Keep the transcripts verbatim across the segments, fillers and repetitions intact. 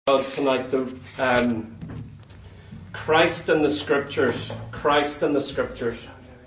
Tonight, the um, Christ in the Scriptures. Christ in the Scriptures.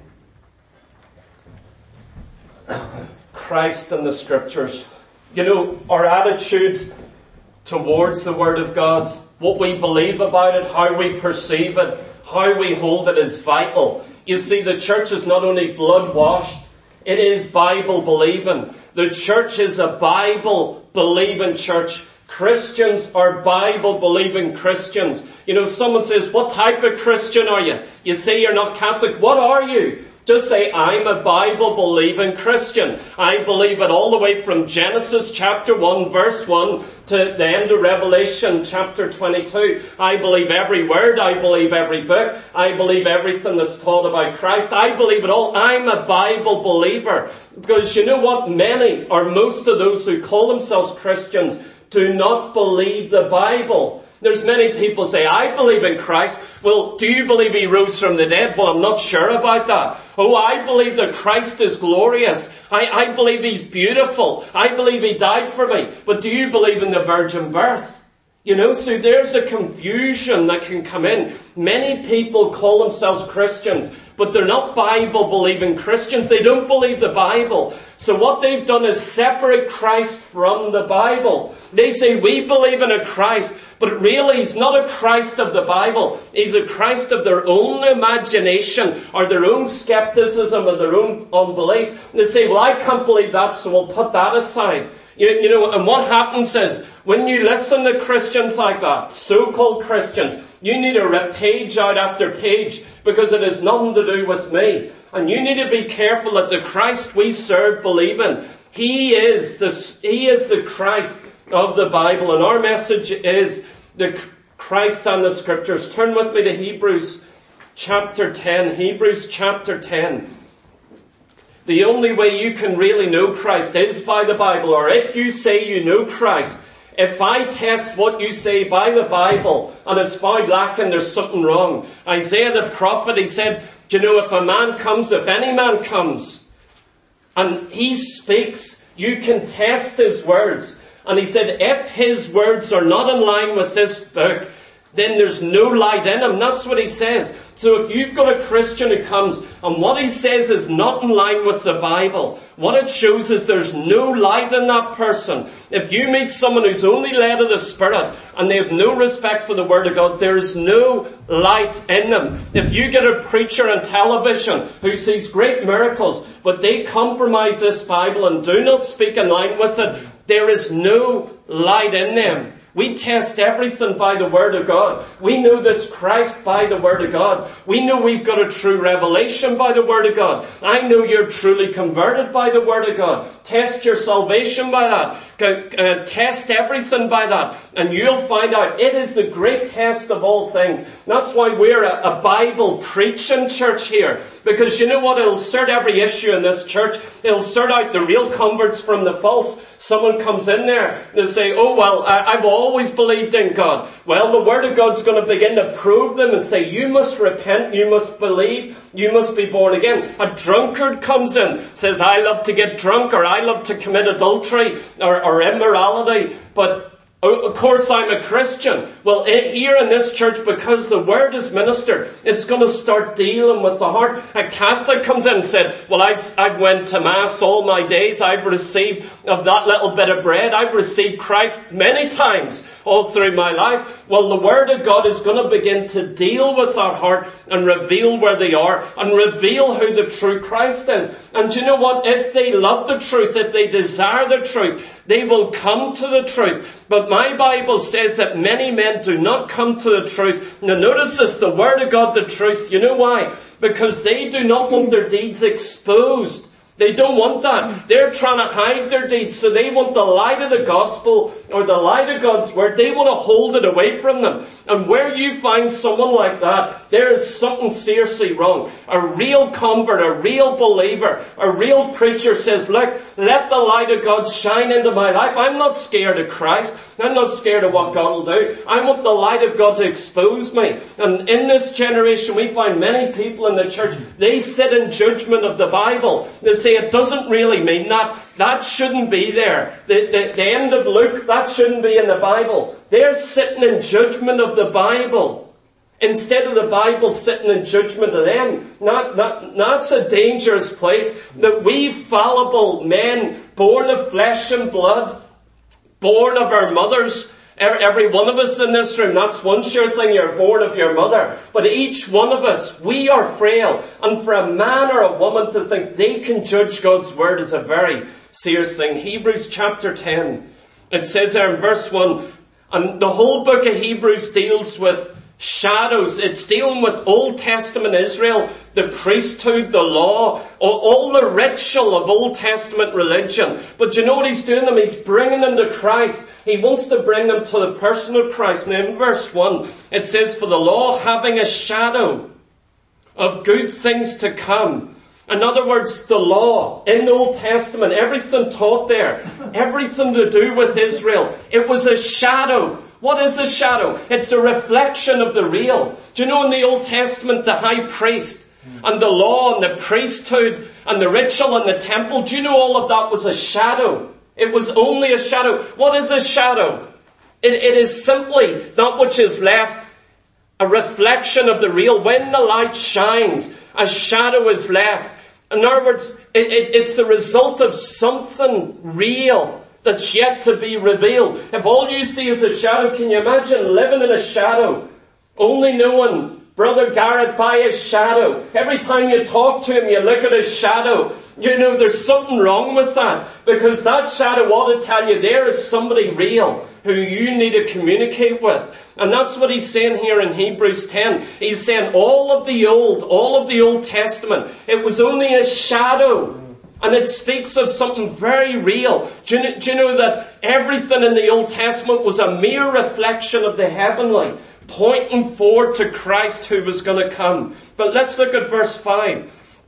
Christ in the Scriptures. You know, our attitude towards the Word of God, what we believe about it, how we perceive it, how we hold it is vital. You see, the church is not only blood washed, it is Bible believing. The church is a Bible believing church. Christians are Bible-believing Christians. You know, someone says, what type of Christian are you? You say you're not Catholic. What are you? Just say, I'm a Bible-believing Christian. I believe it all the way from Genesis chapter one, verse one, to the end of Revelation chapter twenty-two. I believe every word. I believe every book. I believe everything that's taught about Christ. I believe it all. I'm a Bible believer. Because you know what? Many, or most of those who call themselves Christians, do not believe the Bible. There's many people say, I believe in Christ. Well, do you believe He rose from the dead? Well, I'm not sure about that. Oh, I believe that Christ is glorious. I, I believe He's beautiful. I believe He died for me. But do you believe in the virgin birth? You know, so there's a confusion that can come in. Many people call themselves Christians, but they're not Bible-believing Christians. They don't believe the Bible. So what they've done is separate Christ from the Bible. They say, we believe in a Christ, but really He's not a Christ of the Bible. He's a Christ of their own imagination, or their own skepticism, or their own unbelief. And they say, well, I can't believe that, so we'll put that aside. You, you know, and what happens is, when you listen to Christians like that, so-called Christians, you need to rip page out after page, because it has nothing to do with me. And you need to be careful that the Christ we serve, believe in, He is the, He is the Christ of the Bible. And our message is the Christ and the Scriptures. Turn with me to Hebrews chapter ten. Hebrews chapter ten. The only way you can really know Christ is by the Bible. Or if you say you know Christ, if I test what you say by the Bible and it's found lacking, there's something wrong. Isaiah the prophet, he said, do you know, if a man comes, if any man comes, and he speaks, you can test his words. And he said, if his words are not in line with this book, then there's no light in him. That's what he says. So if you've got a Christian who comes and what he says is not in line with the Bible, what it shows is there's no light in that person. If you meet someone who's only led of the Spirit and they have no respect for the Word of God, there's no light in them. If you get a preacher on television who sees great miracles, but they compromise this Bible and do not speak in line with it, there is no light in them. We test everything by the Word of God. We know this Christ by the Word of God. We know we've got a true revelation by the Word of God. I know you're truly converted by the Word of God. Test your salvation by that. Uh, test everything by that. And you'll find out it is the great test of all things. That's why we're a, a Bible preaching church here. Because you know what? It'll sort every issue in this church. It'll sort out the real converts from the false. Someone comes in there and they say, oh, well, I, I've always believed in God. Well, the Word of God's going to begin to probe them and say, you must repent, you must believe, you must be born again. A drunkard comes in, says, I love to get drunk, or I love to commit adultery or, or immorality, but of course I'm a Christian. Well, here in this church, because the Word is ministered, it's going to start dealing with the heart. A Catholic comes in and said, well, I've, I've went to Mass all my days. I've received of that little bit of bread. I've received Christ many times all through my life. Well, the Word of God is going to begin to deal with our heart and reveal where they are and reveal who the true Christ is. And you know what? If they love the truth, if they desire the truth, they will come to the truth. But my Bible says that many men do not come to the truth. Now notice this, the Word of God, the truth. You know why? Because they do not want their deeds exposed. They don't want that. They're trying to hide their deeds. So they want the light of the gospel or the light of God's Word. They want to hold it away from them. And where you find someone like that, there is something seriously wrong. A real convert, a real believer, a real preacher says, look, let the light of God shine into my life. I'm not scared of Christ. I'm not scared of what God will do. I want the light of God to expose me. And in this generation, we find many people in the church, they sit in judgment of the Bible. They say it doesn't really mean that. That shouldn't be there. The, the, the end of Luke, that shouldn't be in the Bible. They're sitting in judgment of the Bible, instead of the Bible sitting in judgment of them. Not, not, that's a dangerous place. That we fallible men, born of flesh and blood, born of our mothers, every one of us in this room, that's one sure thing, you're born of your mother. But each one of us, we are frail. And for a man or a woman to think they can judge God's word is a very serious thing. Hebrews chapter ten, it says there in verse one, and the whole book of Hebrews deals with shadows. It's dealing with Old Testament Israel, the priesthood, the law, all, all the ritual of Old Testament religion. But you know what he's doing them? He's bringing them to Christ. He wants to bring them to the person of Christ. Now in verse one, it says, for the law having a shadow of good things to come. In other words, the law in the Old Testament, everything taught there, everything to do with Israel, it was a shadow. What is a shadow? It's a reflection of the real. Do you know in the Old Testament, the high priest and the law and the priesthood and the ritual and the temple, do you know all of that was a shadow? It was only a shadow. What is a shadow? It, it is simply that which is left, a reflection of the real. When the light shines, a shadow is left. In other words, it, it, it's the result of something real that's yet to be revealed. If all you see is a shadow, can you imagine living in a shadow? Only knowing Brother Garrett by his shadow. Every time you talk to him, you look at his shadow. You know, there's something wrong with that. Because that shadow ought to tell you there is somebody real who you need to communicate with. And that's what he's saying here in Hebrews ten. He's saying all of the old, all of the Old Testament, it was only a shadow. And it speaks of something very real. Do you, know, do you know that everything in the Old Testament was a mere reflection of the heavenly, pointing forward to Christ who was going to come. But let's look at verse five.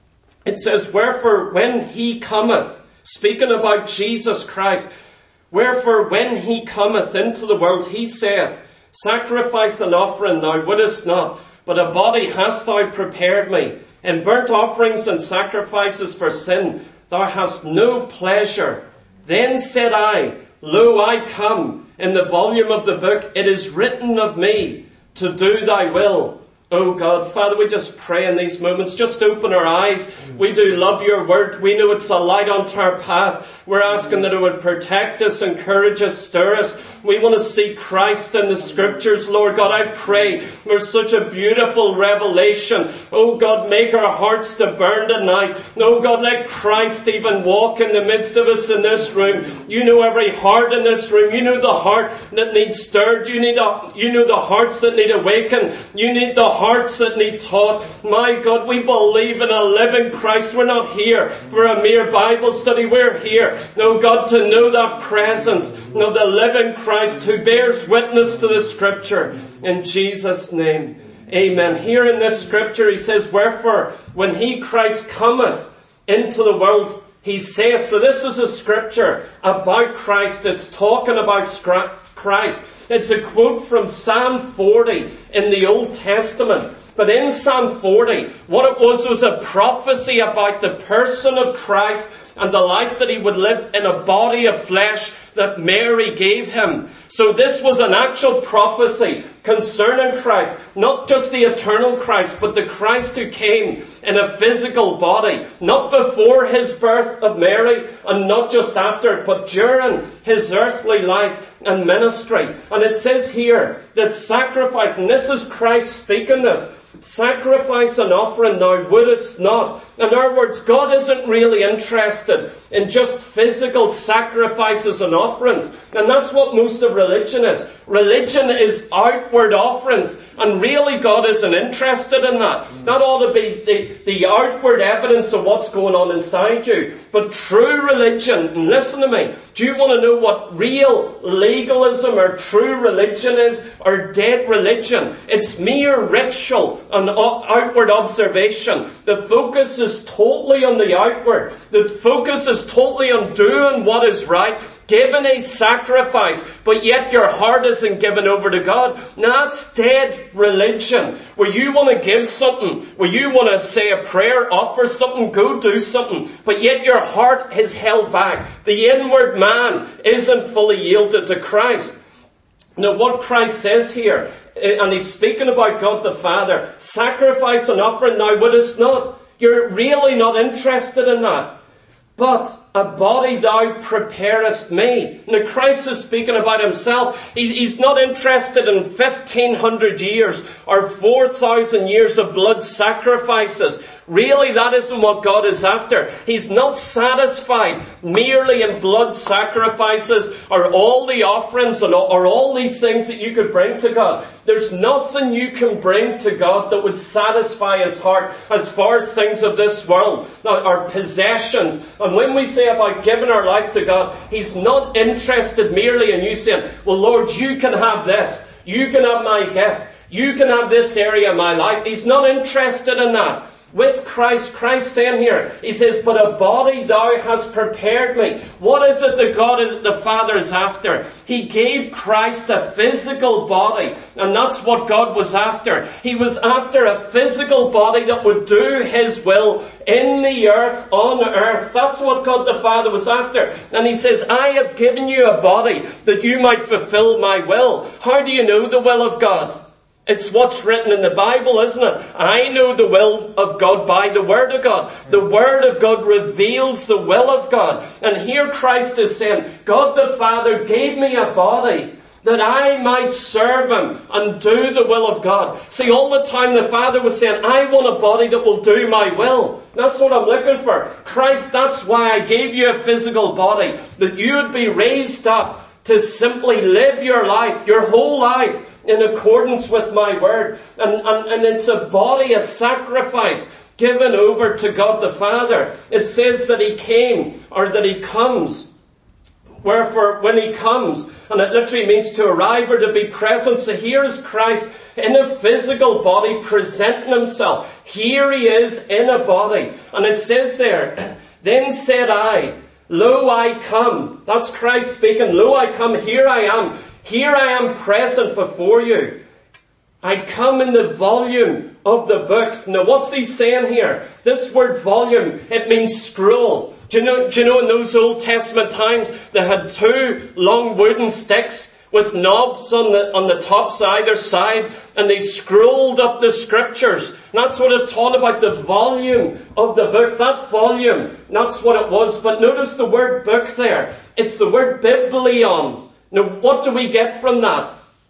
It says, wherefore when he cometh, speaking about Jesus Christ, wherefore when he cometh into the world, he saith, sacrifice and offering thou wouldest not, but a body hast thou prepared me. In burnt offerings and sacrifices for sin, thou hast no pleasure. Then said I, lo, I come. In the volume of the book, it is written of me to do thy will. Oh God, Father, we just pray in these moments. Just open our eyes. We do love your word. We know it's a light onto our path. We're asking that it would protect us, encourage us, stir us. We want to see Christ in the scriptures, Lord God. I pray for such a beautiful revelation. Oh God, make our hearts to burn tonight. Oh God, let Christ even walk in the midst of us in this room. You know every heart in this room. You know the heart that needs stirred. You need a, you know the hearts that need awakened. You need the hearts that need taught. My God, we believe in a living Christ. We're not here for a mere Bible study. We're here, oh God, to know that presence of the living Christ who bears witness to the scripture. In Jesus' name, amen. Here in this scripture he says, wherefore when he, Christ, cometh into the world, he says, so this is a scripture about Christ. It's talking about Christ. It's a quote from Psalm forty in the Old Testament. But in Psalm forty, what it was was a prophecy about the person of Christ and the life that he would live in a body of flesh that Mary gave him. So this was an actual prophecy concerning Christ, not just the eternal Christ, but the Christ who came in a physical body, not before his birth of Mary and not just after, but during his earthly life and ministry. And it says here that sacrifice, and this is Christ speaking this, sacrifice and offering thou wouldest not. In other words, God isn't really interested in just physical sacrifices and offerings. And that's what most of religion is. Religion is outward offerings. And really God isn't interested in that. That ought to be the, the outward evidence of what's going on inside you. But true religion, and listen to me, do you want to know what real legalism or true religion is? Or dead religion? It's mere ritual. an outward observation. The focus is totally on the outward. The focus is totally on doing what is right, giving a sacrifice, but yet your heart isn't given over to God. Now that's dead religion. Where you want to give something, where you want to say a prayer, offer something, go do something, but yet your heart is held back. The inward man isn't fully yielded to Christ. Now what Christ says here, and he's speaking about God the Father, sacrifice and offering thou wouldest not. You're really not interested in that. But a body thou preparest me. Now Christ is speaking about himself. He, he's not interested in fifteen hundred years or four thousand years of blood sacrifices. Really, that isn't what God is after. He's not satisfied merely in blood sacrifices or all the offerings and all, or all these things that you could bring to God. There's nothing you can bring to God that would satisfy his heart as far as things of this world, our possessions. And when we say about giving our life to God, he's not interested merely in you saying, well, Lord, you can have this. You can have my gift. You can have this area of my life. He's not interested in that. With Christ, Christ saying here, he says, but a body thou hast prepared me. What is it that God is, the Father is after? He gave Christ a physical body, and that's what God was after. He was after a physical body that would do his will in the earth, on earth. That's what God the Father was after. And he says, I have given you a body that you might fulfill my will. How do you know the will of God? It's what's written in the Bible, isn't it? I know the will of God by the Word of God. The Word of God reveals the will of God. And here Christ is saying, God the Father gave me a body that I might serve him and do the will of God. See, all the time the Father was saying, I want a body that will do my will. That's what I'm looking for. Christ, that's why I gave you a physical body, that you would be raised up to simply live your life, your whole life, in accordance with my word. And, and, and it's a body, a sacrifice given over to God the Father. It says that he came, or that he comes. Wherefore, when he comes, and it literally means to arrive or to be present. So here is Christ in a physical body presenting himself. Here he is in a body. And it says there, then said I, lo, I come. That's Christ speaking. Lo, I come. Here I am. Here I am present before you. I come in the volume of the book. Now what's he saying here? This word volume, it means scroll. Do you know, do you know in those Old Testament times, they had two long wooden sticks with knobs on the, on the tops either side, and they scrolled up the scriptures. And that's what it taught about the volume of the book. That volume, that's what it was. But notice the word book there. It's the word biblion. Now, what do we get from that?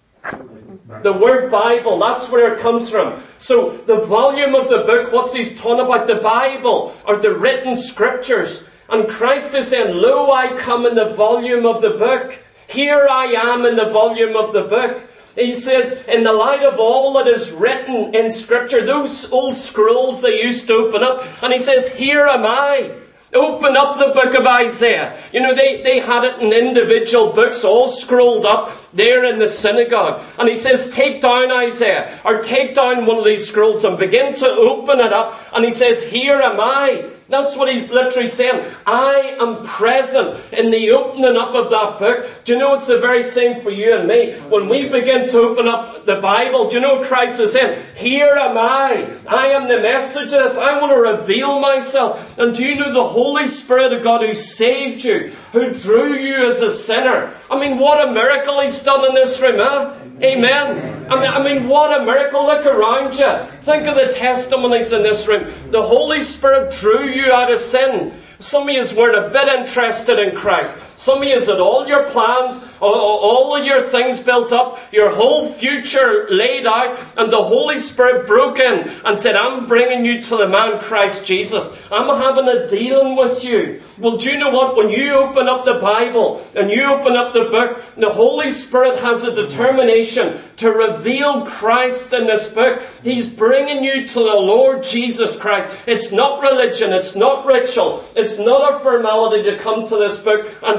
The word Bible, that's where it comes from. So, the volume of the book, what's he talking about? The Bible, or the written scriptures. And Christ is saying, lo, I come in the volume of the book. Here I am in the volume of the book. He says, in the light of all that is written in scripture, those old scrolls they used to open up, and he says, here am I. Open up the book of Isaiah. You know, they, they had it in individual books all scrolled up there in the synagogue. And he says, take down Isaiah, or take down one of these scrolls and begin to open it up. And he says, here am I. That's what he's literally saying. I am present in the opening up of that book. Do you know it's the very same for you and me? When we begin to open up the Bible, do you know Christ is saying, here am I. I am the message of this. I want to reveal myself. And do you know the Holy Spirit of God who saved you, who drew you as a sinner? I mean, what a miracle he's done in this room, huh? Amen. I mean, I mean, what a miracle. Look around you. Think of the testimonies in this room. The Holy Spirit drew you out of sin. Some of you weren't a bit interested in Christ. Some of you had all your plans, all, all of your things built up, your whole future laid out, and the Holy Spirit broke in and said, I'm bringing you to the man Christ Jesus. I'm having a dealing with you. Well, do you know what? When you open up the Bible and you open up the book, the Holy Spirit has a determination to reveal Christ in this book. He's bringing you to the Lord Jesus Christ. It's not religion. It's not ritual. It's not a formality to come to this book and to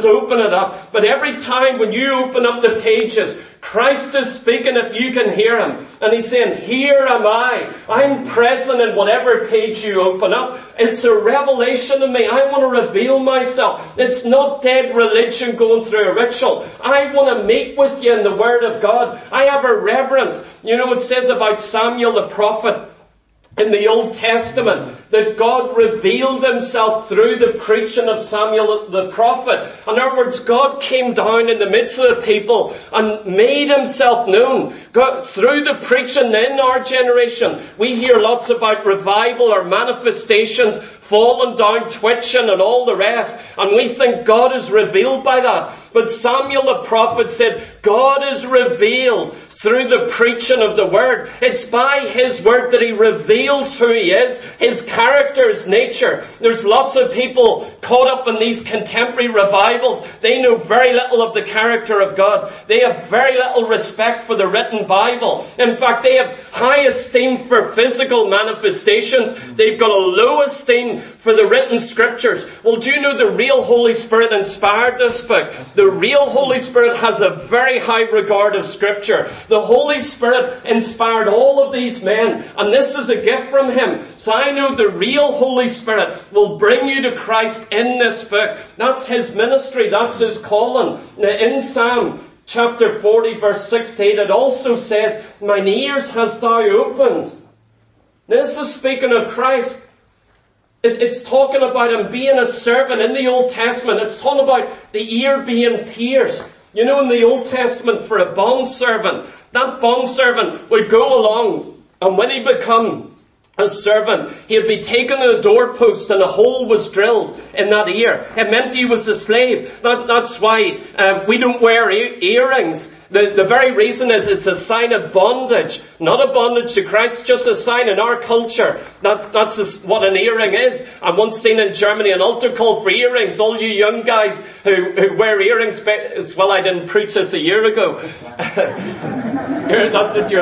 open it up. But every time when you open up the pages, Christ is speaking if you can hear him. And he's saying, here am I. I'm present in whatever page you open up. It's a revelation to me. I want to reveal myself. It's not dead religion going through a ritual. I want to meet with you in the Word of God. I have a reverence. You know, it says about Samuel the prophet in the Old Testament that God revealed himself through the preaching of Samuel the prophet. In other words, God came down in the midst of the people and made himself known. God, through the preaching in our generation, we hear lots about revival or manifestations, falling down, twitching and all the rest. And we think God is revealed by that. But Samuel the prophet said, God is revealed through the preaching of the Word. It's by His Word that He reveals who He is, His character, His nature. There's lots of people caught up in these contemporary revivals. They know very little of the character of God. They have very little respect for the written Bible. In fact, they have high esteem for physical manifestations. They've got a low esteem for the written Scriptures. Well, do you know the real Holy Spirit inspired this book? The real Holy Spirit has a very high regard of Scripture. The Holy Spirit inspired all of these men, and this is a gift from Him. So I know the real Holy Spirit will bring you to Christ in this book. That's His ministry. That's His calling. Now in Psalm chapter forty verse six to eight, it also says, mine ears hast thou opened. Now this is speaking of Christ. It, it's talking about Him being a servant in the Old Testament. It's talking about the ear being pierced. You know, in the Old Testament, for a bondservant, that bondservant would go along, and when he become a servant, he'd be taken to a doorpost and a hole was drilled in that ear. It meant he was a slave. That, that's why um, we don't wear e- earrings. The, the very reason is it's a sign of bondage, not a bondage to Christ, just a sign in our culture. That, that's a, what an earring is. I once seen in Germany an altar call for earrings. All you young guys who, who wear earrings, it's, well, I didn't preach this a year ago. That's what you're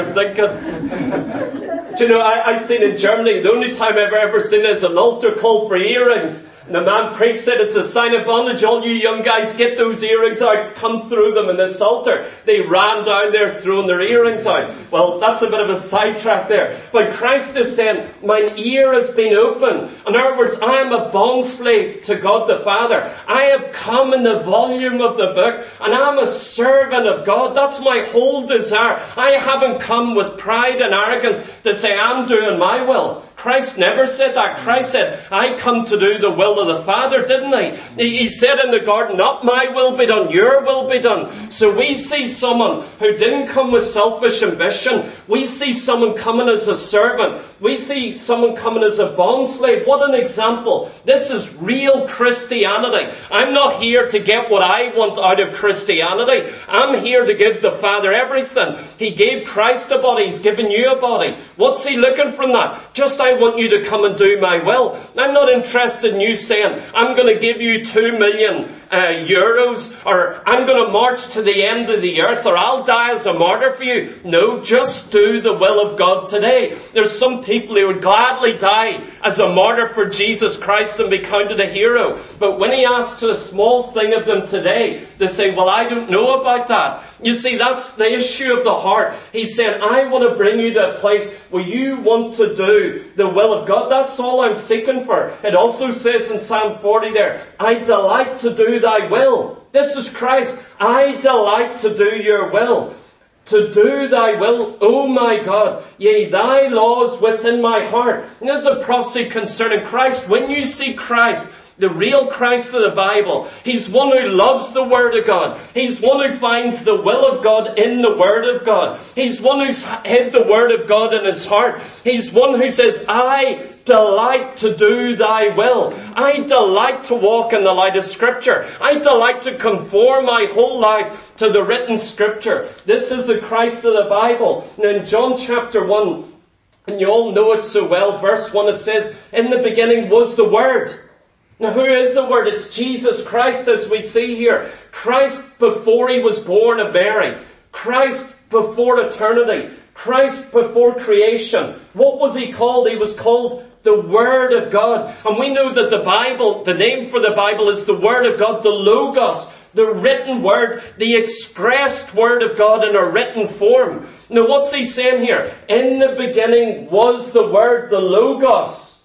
thinking. Do you know, I, I seen in Germany, the only time I've ever seen is an altar call for earrings. And the man preached it, it's a sign of bondage. All you young guys, get those earrings out, come through them in this altar. They ran down there throwing their earrings out. Well, that's a bit of a sidetrack there. But Christ is saying, mine ear has been opened. In other words, I am a bondslave to God the Father. I have come in the volume of the book, and I'm a servant of God. That's my whole desire. I haven't come with pride and arrogance to say, I'm doing my will. Christ never said that. Christ said, I come to do the will of the Father, didn't he? He, he said in the garden, not my will be done, your will be done. So we see someone who didn't come with selfish ambition. We see someone coming as a servant. We see someone coming as a bondslave. What an example. This is real Christianity. I'm not here to get what I want out of Christianity. I'm here to give the Father everything. He gave Christ a body. He's given you a body. What's He looking from that? Just I want you to come and do my will. I'm not interested in you saying, I'm going to give you two million uh, euros, or I'm going to march to the end of the earth, or I'll die as a martyr for you. No, just do the will of God today. There's some people who would gladly die as a martyr for Jesus Christ and be counted a hero. But when He asks a small thing of them today, they say, well, I don't know about that. You see, that's the issue of the heart. He's saying, I want to bring you to a place where you want to do the will of God. That's all I'm seeking for. It also says in Psalm forty there, I delight to do thy will. This is Christ. I delight to do your will. To do thy will, O my God, yea, thy laws within my heart. And there's a prophecy concerning Christ. When you see Christ, the real Christ of the Bible, He's one who loves the Word of God. He's one who finds the will of God in the Word of God. He's one who's hid the Word of God in his heart. He's one who says, I delight to do thy will. I delight to walk in the light of Scripture. I delight to conform my whole life to the written Scripture. This is the Christ of the Bible. Now in John chapter one, and you all know it so well, verse one, it says, in the beginning was the Word. Now who is the Word? It's Jesus Christ, as we see here. Christ before He was born of Mary. Christ before eternity. Christ before creation. What was He called? He was called the Word of God. And we know that the Bible, the name for the Bible is the Word of God, the Logos. The written word, the expressed word of God in a written form. Now what's he saying here? In the beginning was the word, the Logos.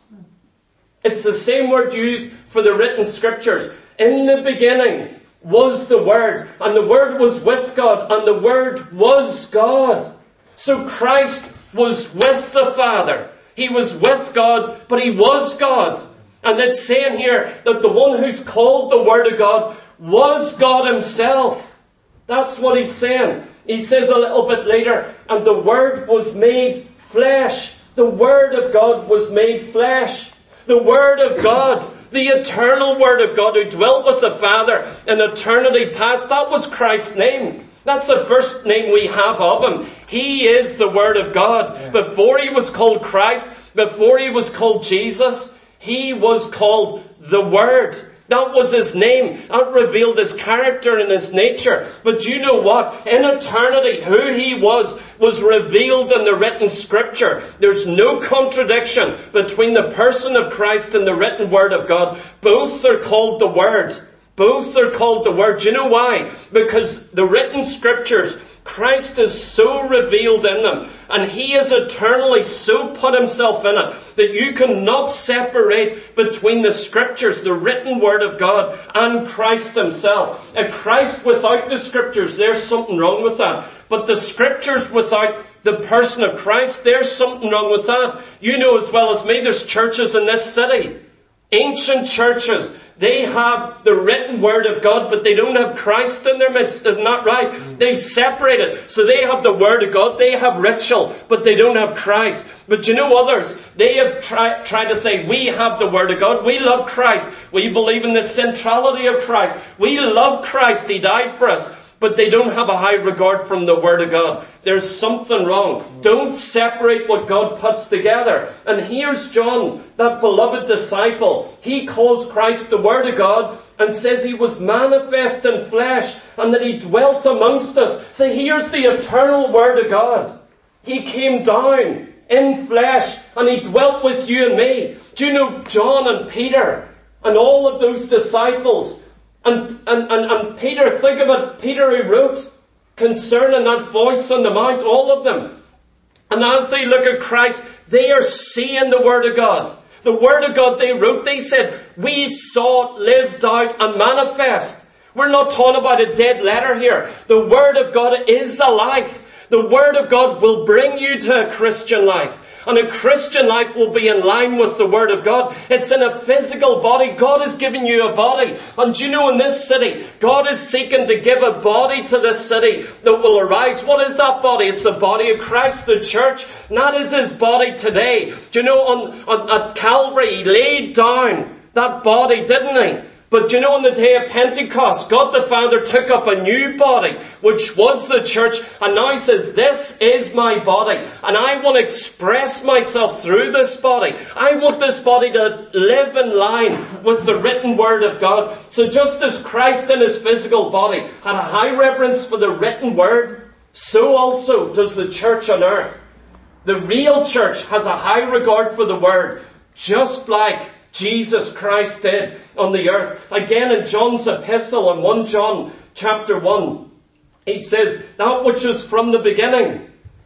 It's the same word used for the written scriptures. In the beginning was the Word, and the Word was with God, and the Word was God. So Christ was with the Father. He was with God, but He was God. And it's saying here that the one who's called the Word of God was God Himself. That's what He's saying. He says a little bit later, and the Word was made flesh. The Word of God was made flesh. The Word of God, the eternal Word of God who dwelt with the Father in eternity past, that was Christ's name. That's the first name we have of Him. He is the Word of God. Yeah. Before He was called Christ, before He was called Jesus, He was called the Word. That was His name. That revealed His character and His nature. But you know what? In eternity, who He was, was revealed in the written scripture. There's no contradiction between the person of Christ and the written word of God. Both are called the Word. Both are called the Word. Do you know why? Because the written scriptures, Christ is so revealed in them, and He is eternally so put Himself in it, that you cannot separate between the scriptures, the written word of God, and Christ Himself. A Christ without the scriptures, there's something wrong with that. But the scriptures without the person of Christ, there's something wrong with that. You know as well as me, there's churches in this city. Ancient churches. They have the written word of God, but they don't have Christ in their midst. Isn't that right? They've separated. So they have the word of God, they have ritual, but they don't have Christ. But you know others, they have tried try to say, we have the word of God, we love Christ, we believe in the centrality of Christ, we love Christ, He died for us. But they don't have a high regard from the Word of God. There's something wrong. Don't separate what God puts together. And here's John, that beloved disciple. He calls Christ the Word of God and says He was manifest in flesh and that He dwelt amongst us. So here's the eternal Word of God. He came down in flesh and He dwelt with you and me. Do you know John and Peter and all of those disciples? And, and, and, and Peter, think about Peter who wrote concerning that voice on the mount, all of them. And as they look at Christ, they are seeing the Word of God. The Word of God they wrote, they said, we saw it lived out and manifest. We're not talking about a dead letter here. The Word of God is alive. The Word of God will bring you to a Christian life. And a Christian life will be in line with the Word of God. It's in a physical body. God has given you a body. And you know in this city, God is seeking to give a body to this city that will arise. What is that body? It's the body of Christ, the church. And that is His body today. Do you know on, on at Calvary, He laid down that body, didn't He? But do you know on the day of Pentecost, God the Father took up a new body, which was the church, and now He says, this is my body, and I want to express myself through this body. I want this body to live in line with the written Word of God. So just as Christ in His physical body had a high reverence for the written Word, so also does the church on earth. The real church has a high regard for the Word, just like Jesus Christ did on the earth. Again in John's epistle in First John chapter one, he says, that which is from the beginning.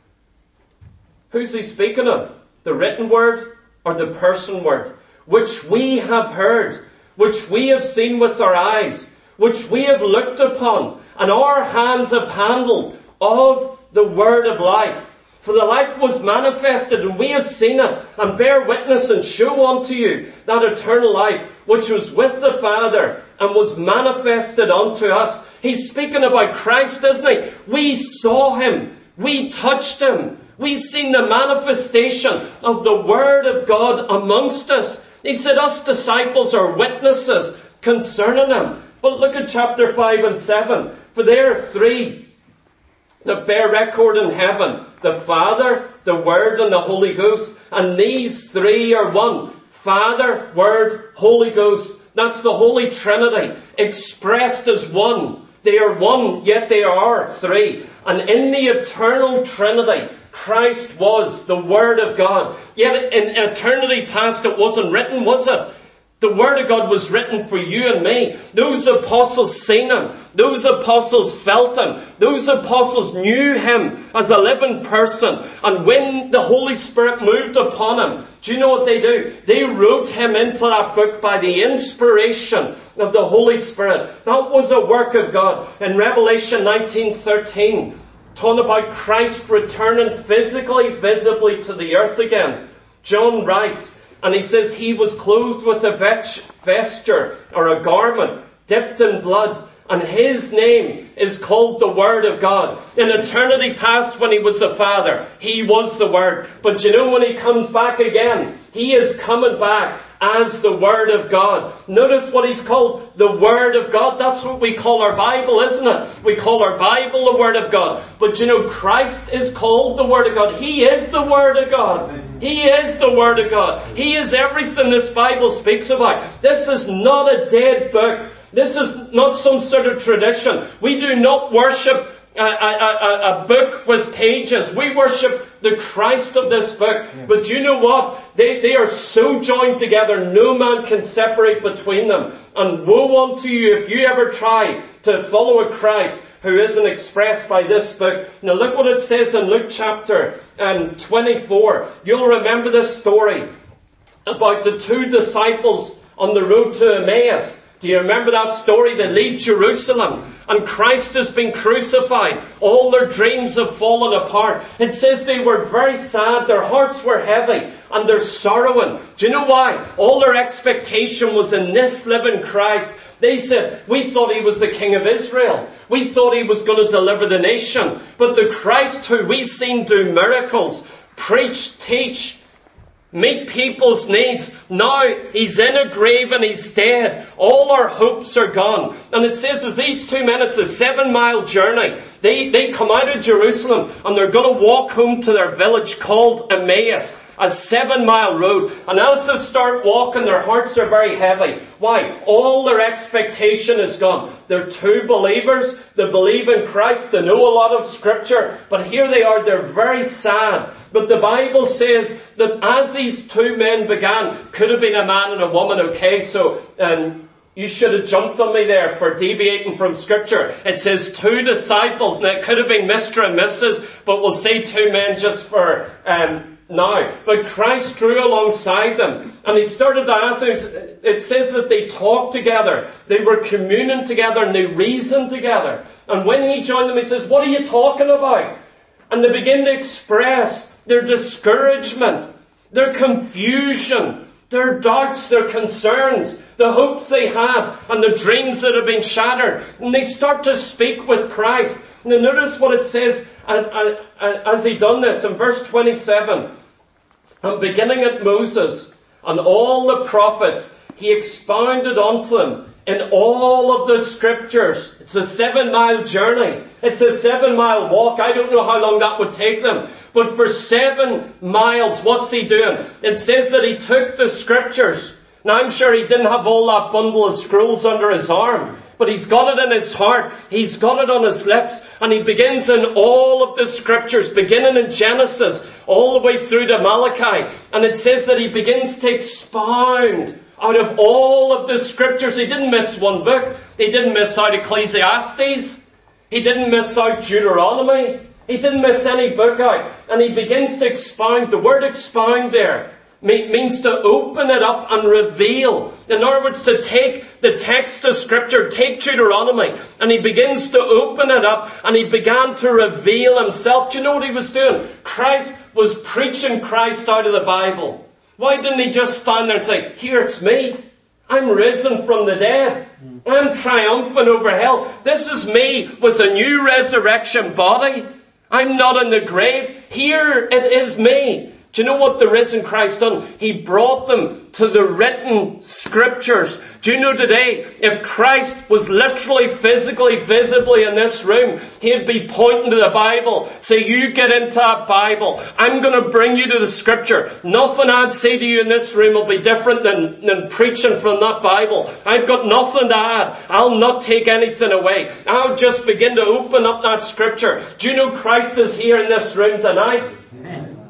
Who's he speaking of? The written word or the person word? Which we have heard, which we have seen with our eyes, which we have looked upon, and our hands have handled of the word of life. For the life was manifested, and we have seen it, and bear witness and show unto you that eternal life, which was with the Father, and was manifested unto us. He's speaking about Christ, isn't he? We saw Him. We touched Him. We've seen the manifestation of the Word of God amongst us. He said us disciples are witnesses concerning Him. But look at chapter five and seven. For there are three that bear record in heaven, the Father, the Word, and the Holy Ghost. And these three are one. Father, Word, Holy Ghost. That's the Holy Trinity, expressed as one. They are one, yet they are three. And in the eternal Trinity, Christ was the Word of God. Yet in eternity past it wasn't written, was it? The Word of God was written for you and me. Those apostles seen Him. Those apostles felt Him. Those apostles knew Him as a living person. And when the Holy Spirit moved upon Him, do you know what they do? They wrote Him into that book by the inspiration of the Holy Spirit. That was a work of God. In Revelation nineteen thirteen, talking about Christ returning physically, visibly to the earth again, John writes, and he says he was clothed with a vesture or a garment dipped in blood, and His name is called the Word of God. In eternity past, when He was the Father, He was the Word. But you know, when He comes back again, He is coming back as the Word of God. Notice what He's called, the Word of God. That's what we call our Bible, isn't it? We call our Bible the Word of God. But you know, Christ is called the Word of God. He is the Word of God. He is the Word of God. He is everything this Bible speaks about. This is not a dead book. This is not some sort of tradition. We do not worship a, a, a, a book with pages. We worship the Christ of this book. Yeah. But you know what? They, they are so joined together, no man can separate between them. And woe unto you if you ever try to follow a Christ who isn't expressed by this book. Now look what it says in Luke chapter um, twenty-four. You'll remember this story about the two disciples on the road to Emmaus. Do you remember that story? They leave Jerusalem and Christ has been crucified. All their dreams have fallen apart. It says they were very sad. Their hearts were heavy and they're sorrowing. Do you know why? All their expectation was in this living Christ. They said, we thought He was the King of Israel. We thought He was going to deliver the nation. But the Christ who we've seen do miracles, preach, teach, meet people's needs. Now He's in a grave and He's dead. All our hopes are gone. And it says as these two men, it's a seven mile journey. They, they come out of Jerusalem and they're going to walk home to their village called Emmaus. A seven mile road. And as they start walking, their hearts are very heavy. Why? All their expectation is gone. They're two believers. They believe in Christ. They know a lot of scripture. But here they are. They're very sad. But the Bible says that as these two men began, could have been a man and a woman, okay? So, um, you should have jumped on me there for deviating from scripture. It says two disciples. Now it could have been Mister and Missus, but we'll say two men just for, um, now. But Christ drew alongside them and He started to ask them. It says that they talked together. They were communing together and they reasoned together. And when He joined them, He says, what are you talking about? And they begin to express their discouragement, their confusion, their doubts, their concerns, the hopes they had and the dreams that have been shattered. And they start to speak with Christ. Now notice what it says as He done this in verse twenty-seven. And beginning at Moses and all the prophets, He expounded unto them in all of the scriptures. It's a seven mile journey. It's a seven mile walk. I don't know how long that would take them. But for seven miles, what's He doing? It says that He took the scriptures. Now I'm sure He didn't have all that bundle of scrolls under His arm. But He's got it in His heart. He's got it on His lips. And He begins in all of the scriptures, beginning in Genesis, all the way through to Malachi. And it says that He begins to expound out of all of the scriptures. He didn't miss one book. He didn't miss out Ecclesiastes. He didn't miss out Deuteronomy. He didn't miss any book out. And He begins to expound. The word expound there means to open it up and reveal. In other words, to take the text of scripture, take Deuteronomy, and He begins to open it up and He began to reveal Himself. Do you know what He was doing? Christ was preaching Christ out of the Bible. Why didn't He just stand there and say, here it's me. I'm risen from the dead. I'm triumphant over hell. This is me with a new resurrection body. I'm not in the grave. Here it is me. Do you know what the risen Christ done? He brought them to the written scriptures. Do you know today, if Christ was literally, physically, visibly in this room, He'd be pointing to the Bible. Say, you get into that Bible. I'm going to bring you to the scripture. Nothing I'd say to you in this room will be different than, than preaching from that Bible. I've got nothing to add. I'll not take anything away. I'll just begin to open up that scripture. Do you know Christ is here in this room tonight? Amen.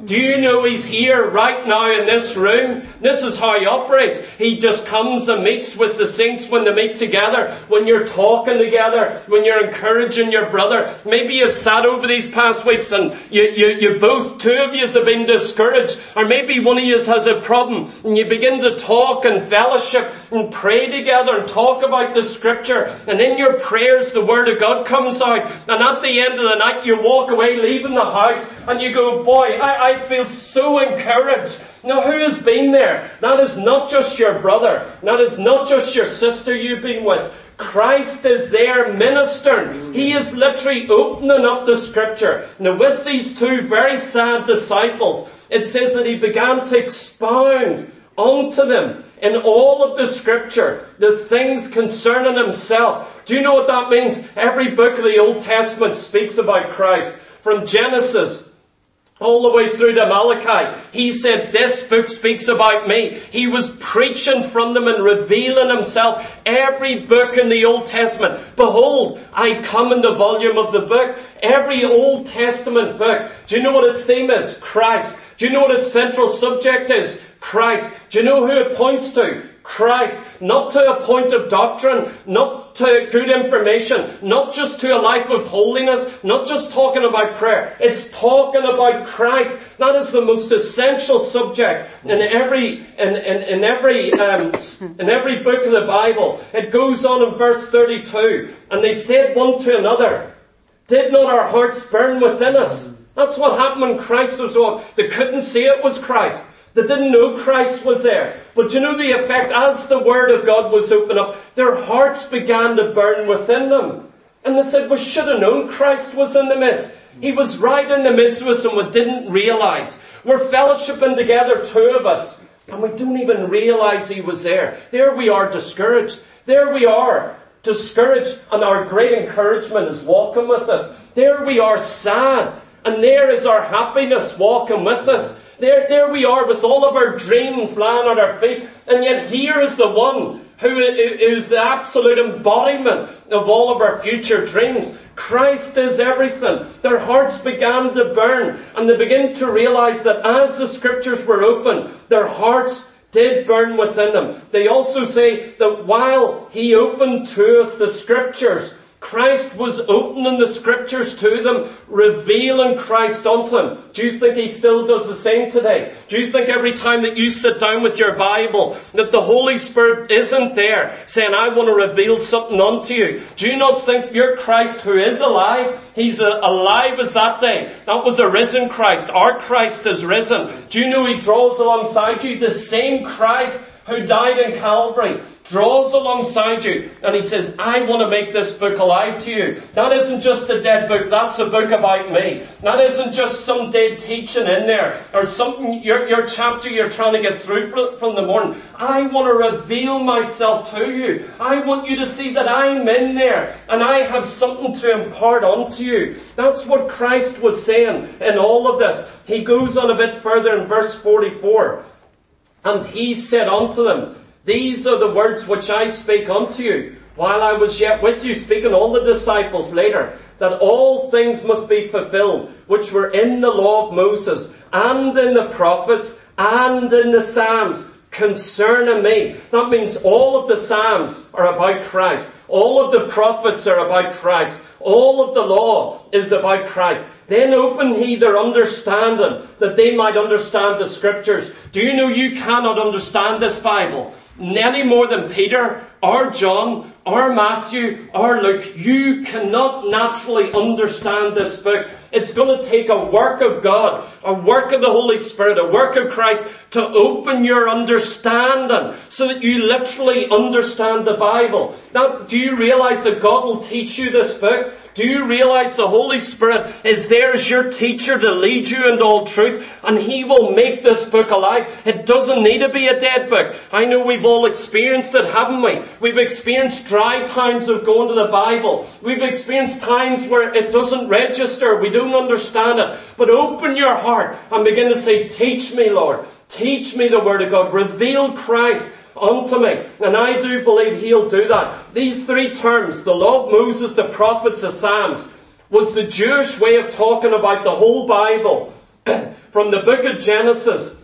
Do you know He's here right now in this room? This is how He operates. He just comes and meets with the saints when they meet together, when you're talking together, when you're encouraging your brother. Maybe you've sat over these past weeks and you, you, you both, two of you have been discouraged, or maybe one of you has a problem, and you begin to talk and fellowship and pray together and talk about the Scripture, and in your prayers the Word of God comes out, and at the end of the night you walk away leaving the house and you go, boy, I, I feel so encouraged. Now who has been there? That is not just your brother. That is not just your sister you've been with. Christ is there ministering. He is literally opening up the Scripture. Now with these two very sad disciples, it says that He began to expound unto them in all of the Scripture the things concerning Himself. Do you know what that means? Every book of the Old Testament speaks about Christ. From Genesis all the way through to Malachi, He said, this book speaks about me. He was preaching from them and revealing Himself. Every book in the Old Testament, behold, I come in the volume of the book. Every Old Testament book, do you know what its theme is? Christ. Do you know what its central subject is? Christ. Do you know who it points to? Christ. Not to a point of doctrine, not to good information, not just to a life of holiness, not just talking about prayer. It's talking about Christ. That is the most essential subject in every, in, in, in every, um, in every book of the Bible. It goes on in verse thirty-two. And they said one to another, did not our hearts burn within us? That's what happened when Christ was on. They couldn't see it was Christ. They didn't know Christ was there. But you know the effect, as the Word of God was opened up, their hearts began to burn within them. And they said, we should have known Christ was in the midst. He was right in the midst of us and we didn't realize. We're fellowshipping together, two of us, and we don't even realize He was there. There we are discouraged. There we are discouraged, and our great encouragement is walking with us. There we are sad, and there is our happiness walking with us. There, there we are with all of our dreams lying at our feet. And yet here is the one who is the absolute embodiment of all of our future dreams. Christ is everything. Their hearts began to burn, and they begin to realize that as the Scriptures were open, their hearts did burn within them. They also say that while He opened to us the Scriptures, Christ was opening the Scriptures to them, revealing Christ unto them. Do you think He still does the same today? Do you think every time that you sit down with your Bible that the Holy Spirit isn't there saying, I want to reveal something unto you? Do you not think your Christ who is alive, He's alive as that day? That was a risen Christ. Our Christ is risen. Do you know He draws alongside you? The same Christ who died in Calvary draws alongside you, and He says, I want to make this book alive to you. That isn't just a dead book, that's a book about me. That isn't just some dead teaching in there, or something, your, your chapter you're trying to get through from, from the morning. I want to reveal myself to you. I want you to see that I'm in there, and I have something to impart onto you. That's what Christ was saying in all of this. He goes on a bit further in verse forty-four. And He said unto them, these are the words which I spake unto you, while I was yet with you, speaking all the disciples later, that all things must be fulfilled, which were in the law of Moses, and in the prophets, and in the Psalms, concerning me. That means all of the Psalms are about Christ. All of the prophets are about Christ. All of the law is about Christ. Then open He their understanding, that they might understand the Scriptures. Do you know you cannot understand this Bible any more than Peter or John or Matthew or Luke? You cannot naturally understand this book. It's going to take a work of God, a work of the Holy Spirit, a work of Christ to open your understanding so that you literally understand the Bible. Now, do you realize that God will teach you this book? Do you realize the Holy Spirit is there as your teacher to lead you into all truth, and He will make this book alive? It doesn't need to be a dead book. I know we've all experienced it, haven't we? We've experienced dry times of going to the Bible. We've experienced times where it doesn't register. We don't understand it. But open your heart and begin to say, teach me, Lord. Teach me the Word of God. Reveal Christ unto me. And I do believe He'll do that. These three terms, the law of Moses, the prophets, the Psalms, was the Jewish way of talking about the whole Bible. From the book of Genesis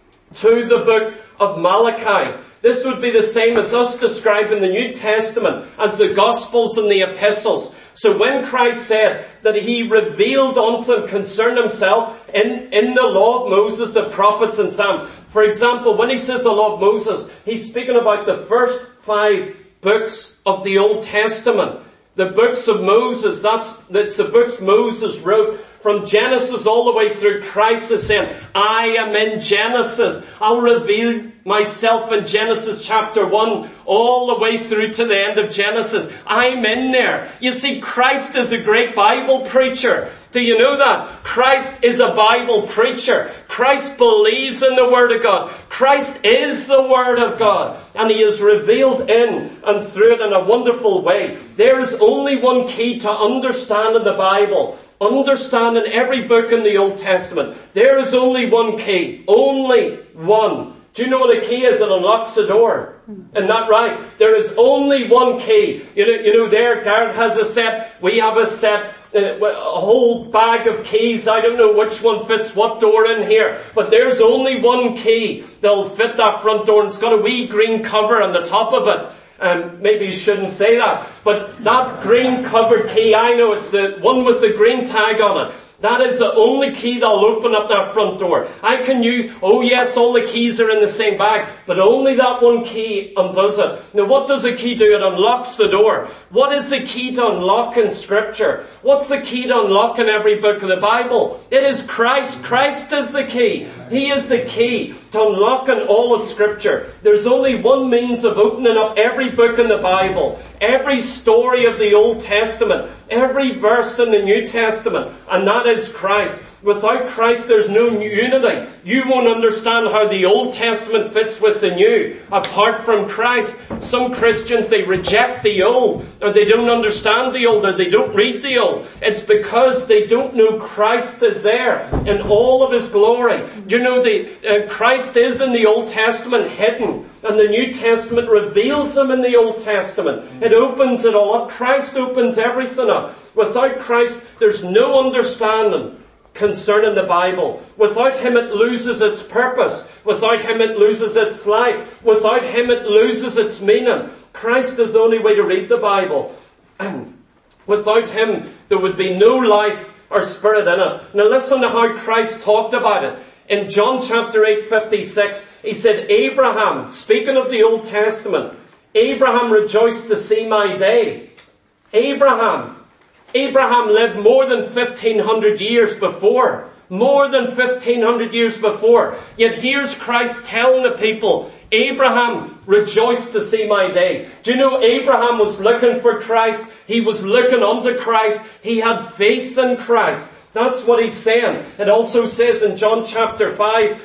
to the book of Malachi. This would be the same as us describing the New Testament as the Gospels and the Epistles. So when Christ said that he revealed unto him concerning himself in, in the law of Moses, the prophets and Psalms. For example, when he says the law of Moses, he's speaking about the first five books of the Old Testament. The books of Moses, that's, that's the books Moses wrote from Genesis all the way through. Christ is saying, I am in Genesis. I'll reveal myself in Genesis chapter one all the way through to the end of Genesis. I'm in there. You see, Christ is a great Bible preacher. Do you know that? Christ is a Bible preacher. Christ believes in the Word of God. Christ is the Word of God. And he is revealed in and through it in a wonderful way. There is only one key to understanding the Bible. Understanding every book in the Old Testament. There is only one key. Only one. Do you know what a key is? It unlocks the door. Isn't that right? There is only one key. You know, you know there, Garrett has a set. We have a set. Uh, a whole bag of keys. I don't know which one fits what door in here. But there's only one key that'll fit that front door. And it's got a wee green cover on the top of it. Um, maybe you shouldn't say that. But that green covered key, I know it's the one with the green tag on it. That is the only key that'll open up that front door. I can use, oh yes, all the keys are in the same bag, but only that one key undoes it. Now what does a key do? It unlocks the door. What is the key to unlocking Scripture? What's the key to unlocking every book of the Bible? It is Christ. Christ is the key. He is the key to unlocking all of Scripture. There's only one means of opening up every book in the Bible, every story of the Old Testament, every verse in the New Testament, and that is Christ. Without Christ, there's no unity. You won't understand how the Old Testament fits with the New. Apart from Christ, some Christians, they reject the Old, or they don't understand the Old, or they don't read the Old. It's because they don't know Christ is there in all of His glory. You know, the uh, Christ is in the Old Testament hidden, and the New Testament reveals Him in the Old Testament. It opens it all up. Christ opens everything up. Without Christ, there's no understanding concerning the Bible. Without Him it loses its purpose. Without Him it loses its life. Without Him it loses its meaning. Christ is the only way to read the Bible. Without Him there would be no life or spirit in it. Now listen to how Christ talked about it. In John chapter eight fifty-six, He said, Abraham, speaking of the Old Testament, Abraham rejoiced to see my day. Abraham. Abraham lived more than fifteen hundred years before. More than fifteen hundred years before. Yet here's Christ telling the people, Abraham rejoiced to see my day. Do you know Abraham was looking for Christ? He was looking unto Christ. He had faith in Christ. That's what he's saying. It also says in John chapter five,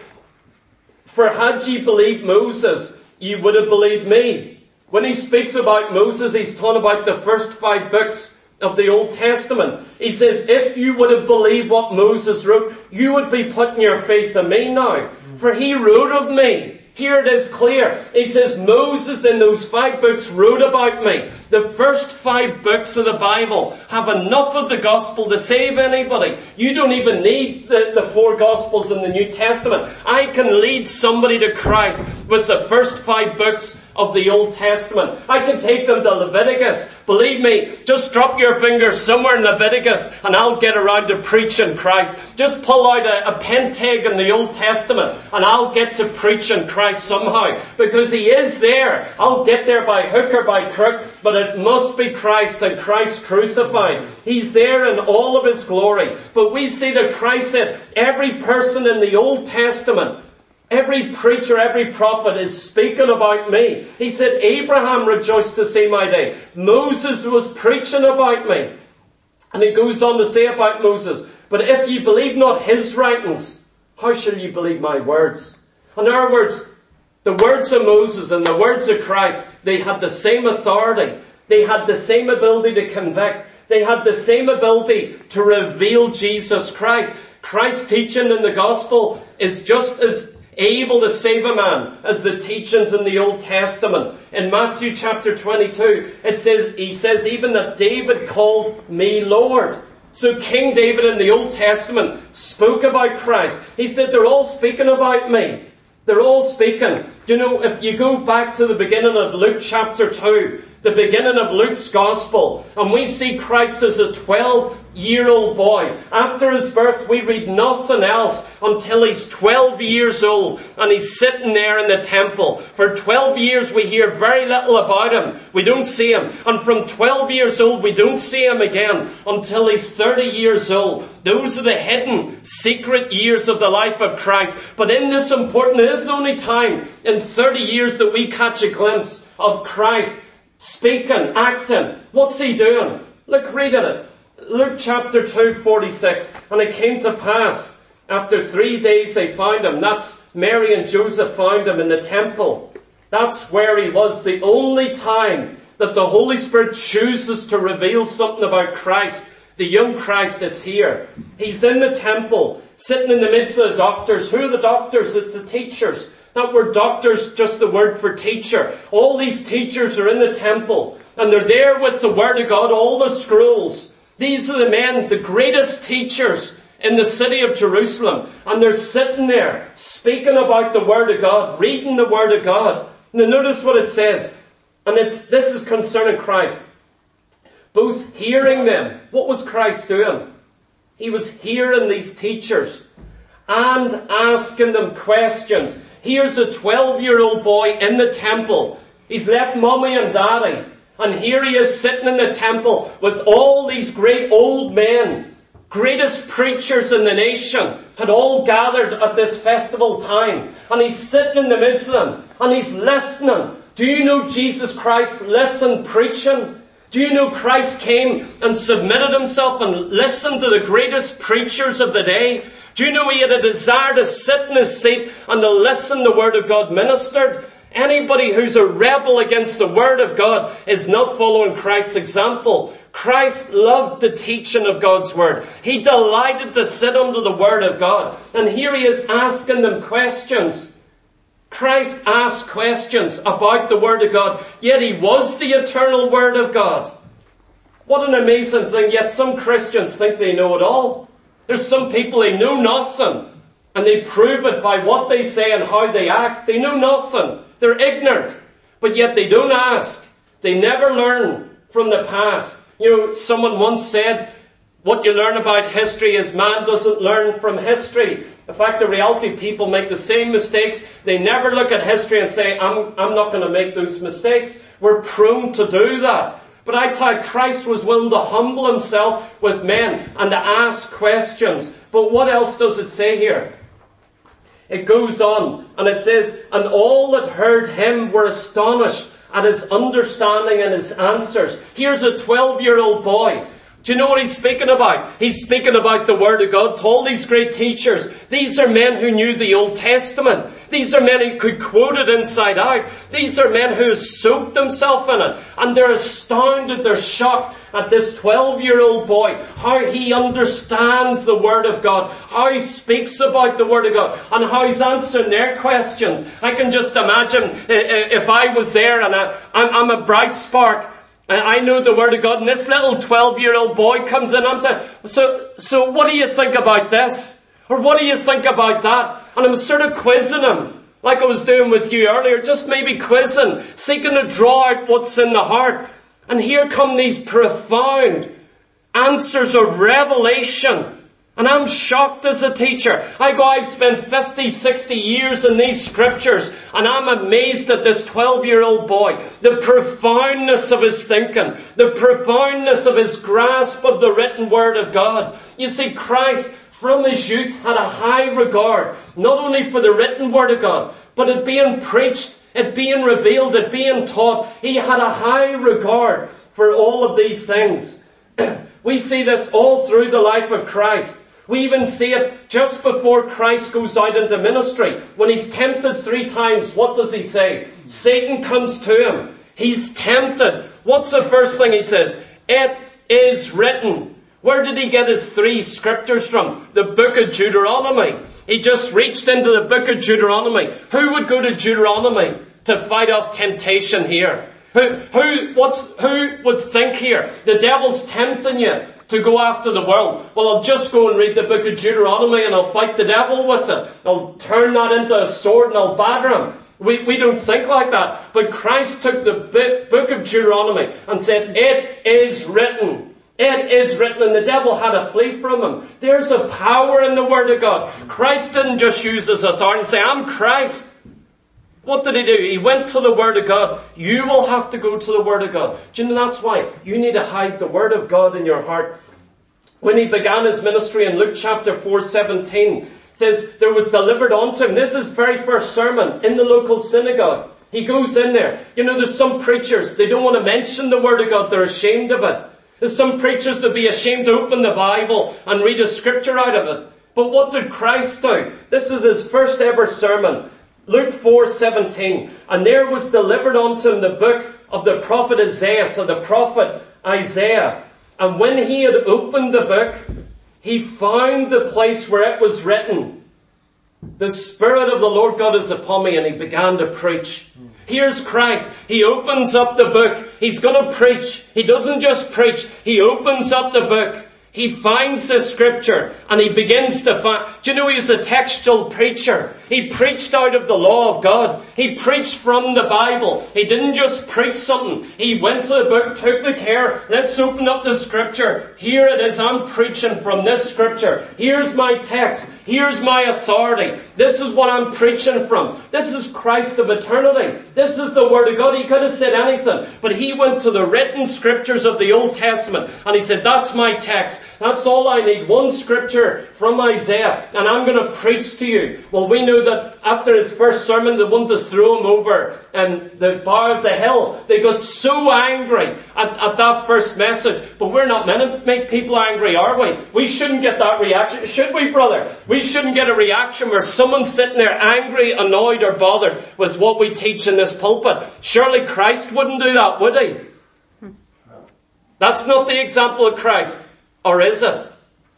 for had ye believed Moses, ye would have believed me. When he speaks about Moses, he's talking about the first five books of the Old Testament. He says, if you would have believed what Moses wrote, you would be putting your faith in me now. For he wrote of me. Here it is clear. He says, Moses in those five books wrote about me. The first five books of the Bible have enough of the gospel to save anybody. You don't even need the, the four gospels in the New Testament. I can lead somebody to Christ with the first five books of the Old Testament. I can take them to Leviticus. Believe me, just drop your finger somewhere in Leviticus and I'll get around to preaching Christ. Just pull out a, a pentag in the Old Testament and I'll get to preaching Christ somehow. Because He is there. I'll get there by hook or by crook, but it must be Christ and Christ crucified. He's there in all of His glory. But we see that Christ said, every person in the Old Testament, every preacher, every prophet is speaking about me. He said, Abraham rejoiced to see my day. Moses was preaching about me. And he goes on to say about Moses, but if ye believe not his writings, how shall ye believe my words? In other words, the words of Moses and the words of Christ, they had the same authority. They had the same ability to convict. They had the same ability to reveal Jesus Christ. Christ's teaching in the gospel is just as able to save a man as the teachings in the Old Testament. In Matthew chapter twenty-two, it says, he says even that David called me Lord. So King David in the Old Testament spoke about Christ. He said, they're all speaking about me. They're all speaking. Do you know, if you go back to the beginning of Luke chapter two, the beginning of Luke's Gospel, and we see Christ as a twelve-year-old boy. After his birth, we read nothing else until he's twelve years old, and he's sitting there in the temple. For twelve years, we hear very little about him. We don't see him. And from twelve years old, we don't see him again until he's thirty years old. Those are the hidden, secret years of the life of Christ. But in this important, it is the only time in thirty years that we catch a glimpse of Christ speaking, acting. What's he doing? Look, read it. Luke chapter two, forty-six. And it came to pass, after three days they found him. That's Mary and Joseph found him in the temple. That's where he was. The only time that the Holy Spirit chooses to reveal something about Christ, the young Christ that's here. He's in the temple, sitting in the midst of the doctors. Who are the doctors? It's the teachers. That word doctor's just the word for teacher. All these teachers are in the temple, and they're there with the Word of God, all the scrolls. These are the men, the greatest teachers in the city of Jerusalem. And they're sitting there, speaking about the Word of God, reading the Word of God. Now notice what it says. And it's, this is concerning Christ. Both hearing them. What was Christ doing? He was hearing these teachers and asking them questions. Here's a twelve-year-old boy in the temple. He's left mommy and daddy. And here he is sitting in the temple with all these great old men. Greatest preachers in the nation had all gathered at this festival time. And he's sitting in the midst of them. And he's listening. Do you know Jesus Christ listened preaching? Do you know Christ came and submitted himself and listened to the greatest preachers of the day? Do you know he had a desire to sit in his seat and to listen to the Word of God ministered? Anybody who's a rebel against the Word of God is not following Christ's example. Christ loved the teaching of God's Word. He delighted to sit under the Word of God. And here he is asking them questions. Christ asked questions about the Word of God, yet he was the eternal Word of God. What an amazing thing, yet some Christians think they know it all. There's some people, they know nothing, and they prove it by what they say and how they act. They know nothing. They're ignorant, but yet they don't ask. They never learn from the past. You know, someone once said, what you learn about history is man doesn't learn from history. In fact, the reality, people make the same mistakes. They never look at history and say, I'm, I'm not going to make those mistakes. We're prone to do that. But I tell you, Christ was willing to humble himself with men and to ask questions. But what else does it say here? It goes on and it says, and all that heard him were astonished at his understanding and his answers. Here's a twelve-year-old boy. Do you know what he's speaking about? He's speaking about the Word of God to all these great teachers. These are men who knew the Old Testament. These are men who could quote it inside out. These are men who soaked themselves in it. And they're astounded, they're shocked at this twelve-year-old boy, how he understands the Word of God, how he speaks about the Word of God, and how he's answering their questions. I can just imagine if I was there and I, I'm a bright spark, and I know the Word of God, and this little twelve-year-old boy comes in, I'm saying, so, so what do you think about this? Or what do you think about that? And I'm sort of quizzing him, like I was doing with you earlier, just maybe quizzing, seeking to draw out what's in the heart. And here come these profound answers of revelation. And I'm shocked as a teacher. I go, I've spent fifty, sixty years in these scriptures, and I'm amazed at this twelve-year-old boy. The profoundness of his thinking, the profoundness of his grasp of the written Word of God. You see, Christ, from his youth, had a high regard, not only for the written Word of God, but it being preached, it being revealed, it being taught. He had a high regard for all of these things. We see this all through the life of Christ. We even see it just before Christ goes out into ministry. When he's tempted three times, what does he say? Satan comes to him. He's tempted. What's the first thing he says? It is written. Where did he get his three scriptures from? The book of Deuteronomy. He just reached into the book of Deuteronomy. Who would go to Deuteronomy to fight off temptation here? Who, who, what's, who would think here? The devil's tempting you. to go after the world. Well, I'll just go and read the book of Deuteronomy and I'll fight the devil with it. I'll turn that into a sword and I'll batter him. We, we don't think like that. But Christ took the book of Deuteronomy and said, it is written. It is written, and the devil had to flee from him. There's a power in the Word of God. Christ didn't just use his authority and say, I'm Christ. What did he do? He went to the Word of God. You will have to go to the Word of God. Do you know that's why? You need to hide the Word of God in your heart. When he began his ministry in Luke chapter four seventeen, it says, there was delivered unto him. This is his very first sermon in the local synagogue. He goes in there. You know, there's some preachers, they don't want to mention the Word of God. They're ashamed of it. There's some preachers that be ashamed to open the Bible and read a scripture out of it. But what did Christ do? This is his first ever sermon. Luke four seventeen. And there was delivered unto him the book of the prophet Isaiah. So the prophet Isaiah. And when he had opened the book, he found the place where it was written, the Spirit of the Lord God is upon me, and he began to preach. Here's Christ. He opens up the book. He's going to preach. He doesn't just preach. He opens up the book. He finds the scripture and he begins to find... Do you know he was a textual preacher? He preached out of the law of God. He preached from the Bible. He didn't just preach something. He went to the book, took the care. Let's open up the scripture. Here it is. I'm preaching from this scripture. Here's my text. Here's my authority. This is what I'm preaching from. This is Christ of eternity. This is the Word of God. He could have said anything, but he went to the written scriptures of the Old Testament and he said, that's my text. That's all I need. One scripture from Isaiah and I'm going to preach to you. Well, we know that after his first sermon, they wanted to throw him over and the bar of the hill. They got so angry at, at that first message. But we're not meant to make people angry, are we? We shouldn't get that reaction. Should we, brother? We shouldn't get a reaction where someone's sitting there angry, annoyed or bothered with what we teach in this pulpit. Surely Christ wouldn't do that, would he? That's not the example of Christ. Or is it?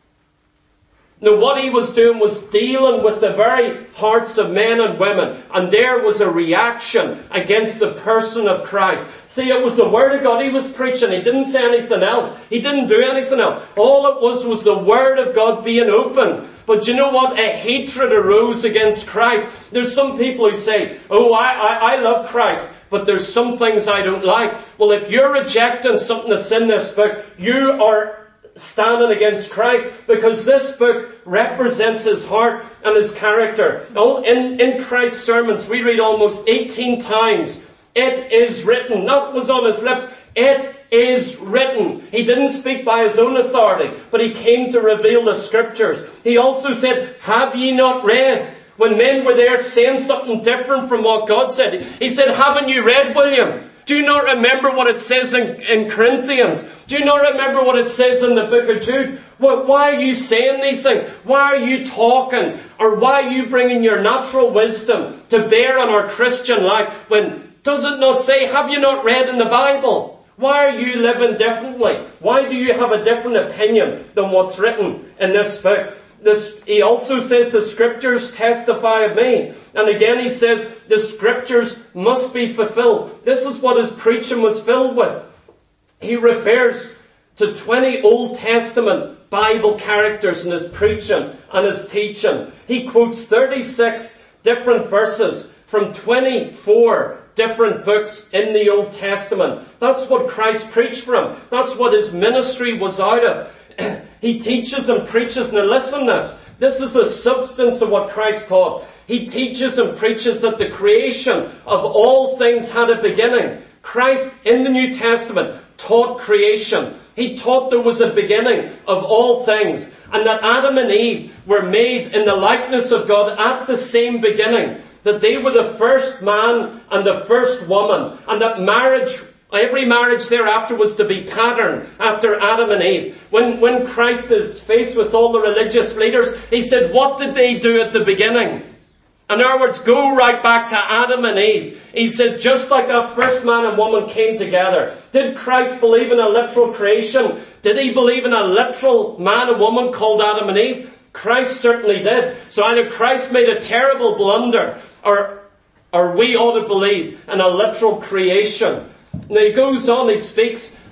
Now what he was doing was dealing with the very hearts of men and women. And there was a reaction against the person of Christ. See, it was the Word of God he was preaching. He didn't say anything else. He didn't do anything else. All it was was the Word of God being open. But you know what? A hatred arose against Christ. There's some people who say, oh, I, I, I love Christ, but there's some things I don't like. Well, if you're rejecting something that's in this book, you are standing against Christ, because this book represents his heart and his character. In, in Christ's sermons, we read almost eighteen times, it is written. That was on his lips. It is written. He didn't speak by his own authority, but he came to reveal the scriptures. He also said, have ye not read? When men were there saying something different from what God said, he said, haven't you read, William? Do you not remember what it says in, in Corinthians? Do you not remember what it says in the book of Jude? Well, why are you saying these things? Why are you talking? Or why are you bringing your natural wisdom to bear on our Christian life when, does it not say, have you not read in the Bible? Why are you living differently? Why do you have a different opinion than what's written in this book? This, he also says the scriptures testify of me. And again he says the scriptures must be fulfilled. This is what his preaching was filled with. He refers to twenty Old Testament Bible characters in his preaching and his teaching. He quotes thirty-six different verses from twenty-four different books in the Old Testament. That's what Christ preached from. That's what his ministry was out of. He teaches and preaches. Now listen this. This is the substance of what Christ taught. He teaches and preaches that the creation of all things had a beginning. Christ in the New Testament taught creation. He taught there was a beginning of all things. And that Adam and Eve were made in the likeness of God at the same beginning. That they were the first man and the first woman. And that marriage, every marriage thereafter was to be patterned after Adam and Eve. When, when Christ is faced with all the religious leaders, he said, what did they do at the beginning? In other words, go right back to Adam and Eve. He said, just like that first man and woman came together. Did Christ believe in a literal creation? Did he believe in a literal man and woman called Adam and Eve? Christ certainly did. So either Christ made a terrible blunder, or, or we ought to believe in a literal creation. Now he goes on, he speaks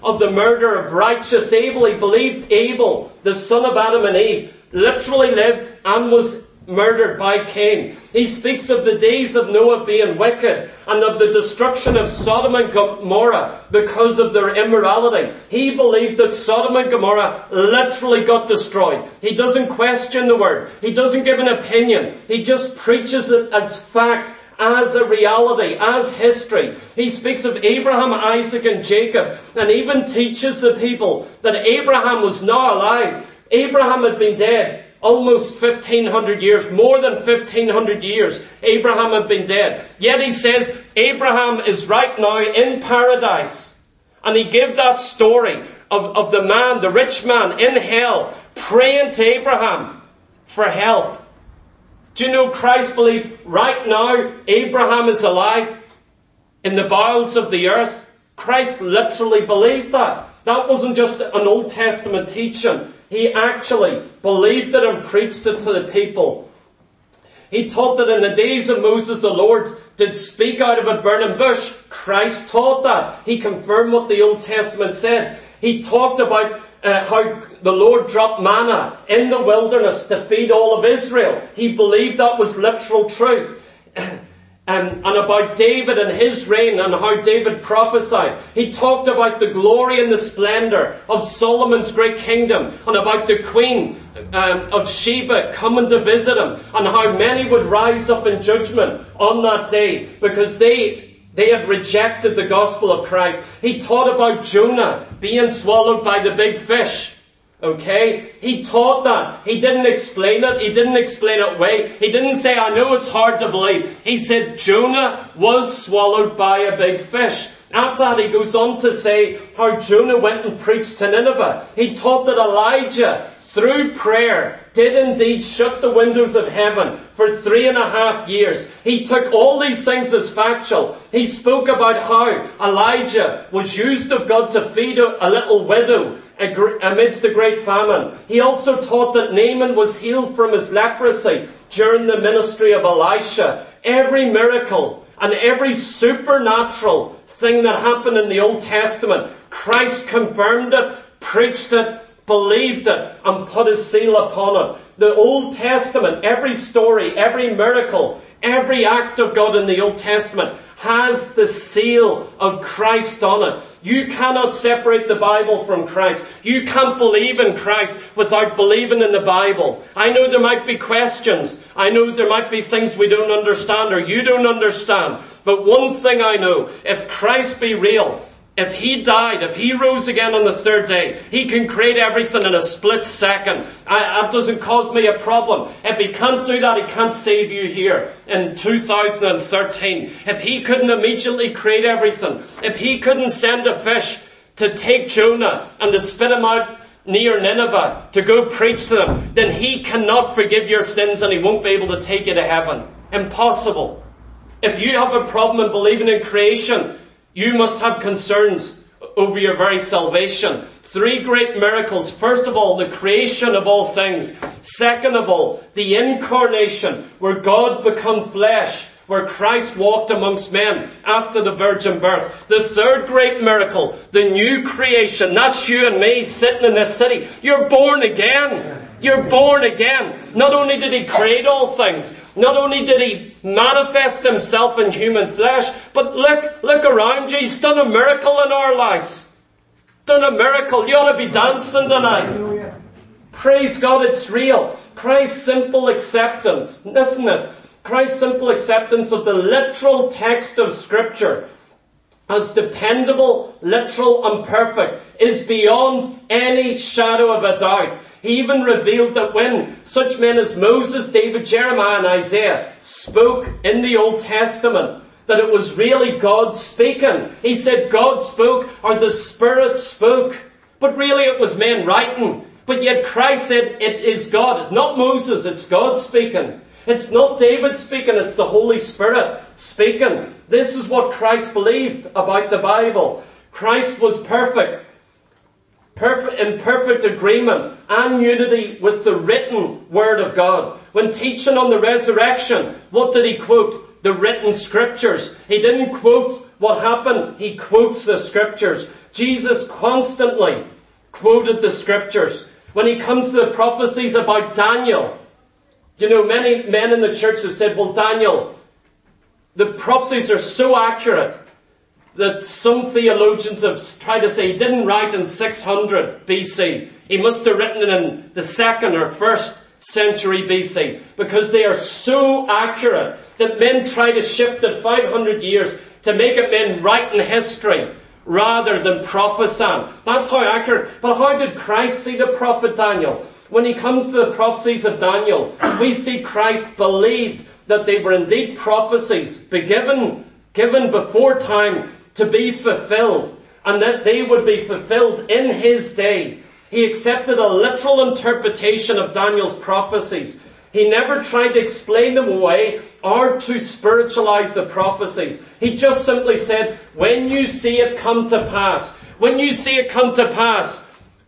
of the murder of righteous Abel. He believed Abel, the son of Adam and Eve, literally lived and was murdered by Cain. He speaks of the days of Noah being wicked and of the destruction of Sodom and Gomorrah because of their immorality. He believed that Sodom and Gomorrah literally got destroyed. He doesn't question the word. He doesn't give an opinion. He just preaches it as fact, as a reality, as history. He speaks of Abraham, Isaac and Jacob, and even teaches the people that Abraham was now alive. Abraham had been dead almost fifteen hundred years, more than fifteen hundred years. Abraham had been dead. Yet he says Abraham is right now in paradise. And he gave that story of, of the man, the rich man in hell, praying to Abraham for help. Do you know Christ believed right now Abraham is alive in the bowels of the earth? Christ literally believed that. That wasn't just an Old Testament teaching. He actually believed it and preached it to the people. He taught that in the days of Moses the Lord did speak out of a burning bush. Christ taught that. He confirmed what the Old Testament said. He talked about uh, how the Lord dropped manna in the wilderness to feed all of Israel. He believed that was literal truth. And, and about David and his reign and how David prophesied. He talked about the glory and the splendor of Solomon's great kingdom and about the queen um, of Sheba coming to visit him and how many would rise up in judgment on that day because they they had rejected the gospel of Christ. He taught about Jonah being swallowed by the big fish. Okay? He taught that. He didn't explain it. He didn't explain it away. He didn't say, I know it's hard to believe. He said Jonah was swallowed by a big fish. After that, he goes on to say how Jonah went and preached to Nineveh. He taught that Elijah, through prayer, did indeed shut the windows of heaven for three and a half years. He took all these things as factual. He spoke about how Elijah was used of God to feed a little widow amidst the great famine. He also taught that Naaman was healed from his leprosy during the ministry of Elisha. Every miracle and every supernatural thing that happened in the Old Testament, Christ confirmed it, preached it, believed it, and put his seal upon it. The Old Testament, every story, every miracle, every act of God in the Old Testament has the seal of Christ on it. You cannot separate the Bible from Christ. You can't believe in Christ without believing in the Bible. I know there might be questions. I know there might be things we don't understand or you don't understand. But one thing I know, if Christ be real, if he died, if he rose again on the third day, he can create everything in a split second. I, that doesn't cause me a problem. If he can't do that, he can't save you here in two thousand thirteen. If he couldn't immediately create everything, if he couldn't send a fish to take Jonah and to spit him out near Nineveh to go preach to them, then he cannot forgive your sins and he won't be able to take you to heaven. Impossible. If you have a problem in believing in creation, you must have concerns over your very salvation. Three great miracles. First of all, the creation of all things. Second of all, the incarnation, where God became flesh, where Christ walked amongst men after the virgin birth. The third great miracle, the new creation. That's you and me sitting in this city. You're born again. You're born again. Not only did he create all things, not only did he manifest himself in human flesh, but look, look around you. He's done a miracle in our lives. Done a miracle. You ought to be dancing tonight. Praise God, it's real. Christ's simple acceptance. Listen to this. Christ's simple acceptance of the literal text of Scripture as dependable, literal and perfect is beyond any shadow of a doubt. He even revealed that when such men as Moses, David, Jeremiah and Isaiah spoke in the Old Testament, that it was really God speaking. He said God spoke or the Spirit spoke. But really it was men writing. But yet Christ said it is God. Not Moses, it's God speaking. It's not David speaking, it's the Holy Spirit speaking. This is what Christ believed about the Bible. Christ was perfect. Perfect, in perfect agreement and unity with the written Word of God. When teaching on the resurrection, what did he quote? The written Scriptures. He didn't quote what happened, he quotes the Scriptures. Jesus constantly quoted the scriptures. When he comes to the prophecies about Daniel, you know, many men in the church have said, well, Daniel, the prophecies are so accurate that some theologians have tried to say he didn't write in six hundred B C. He must have written it in the second or first century B C, because they are so accurate that men try to shift it five hundred years to make it men writing history rather than prophesying. That's how accurate. But how did Christ see the prophet Daniel? When he comes to the prophecies of Daniel, we see Christ believed that they were indeed prophecies given, given before time to be fulfilled, and that they would be fulfilled in his day. He accepted a literal interpretation of Daniel's prophecies. He never tried to explain them away or to spiritualize the prophecies. He just simply said, when you see it come to pass, when you see it come to pass,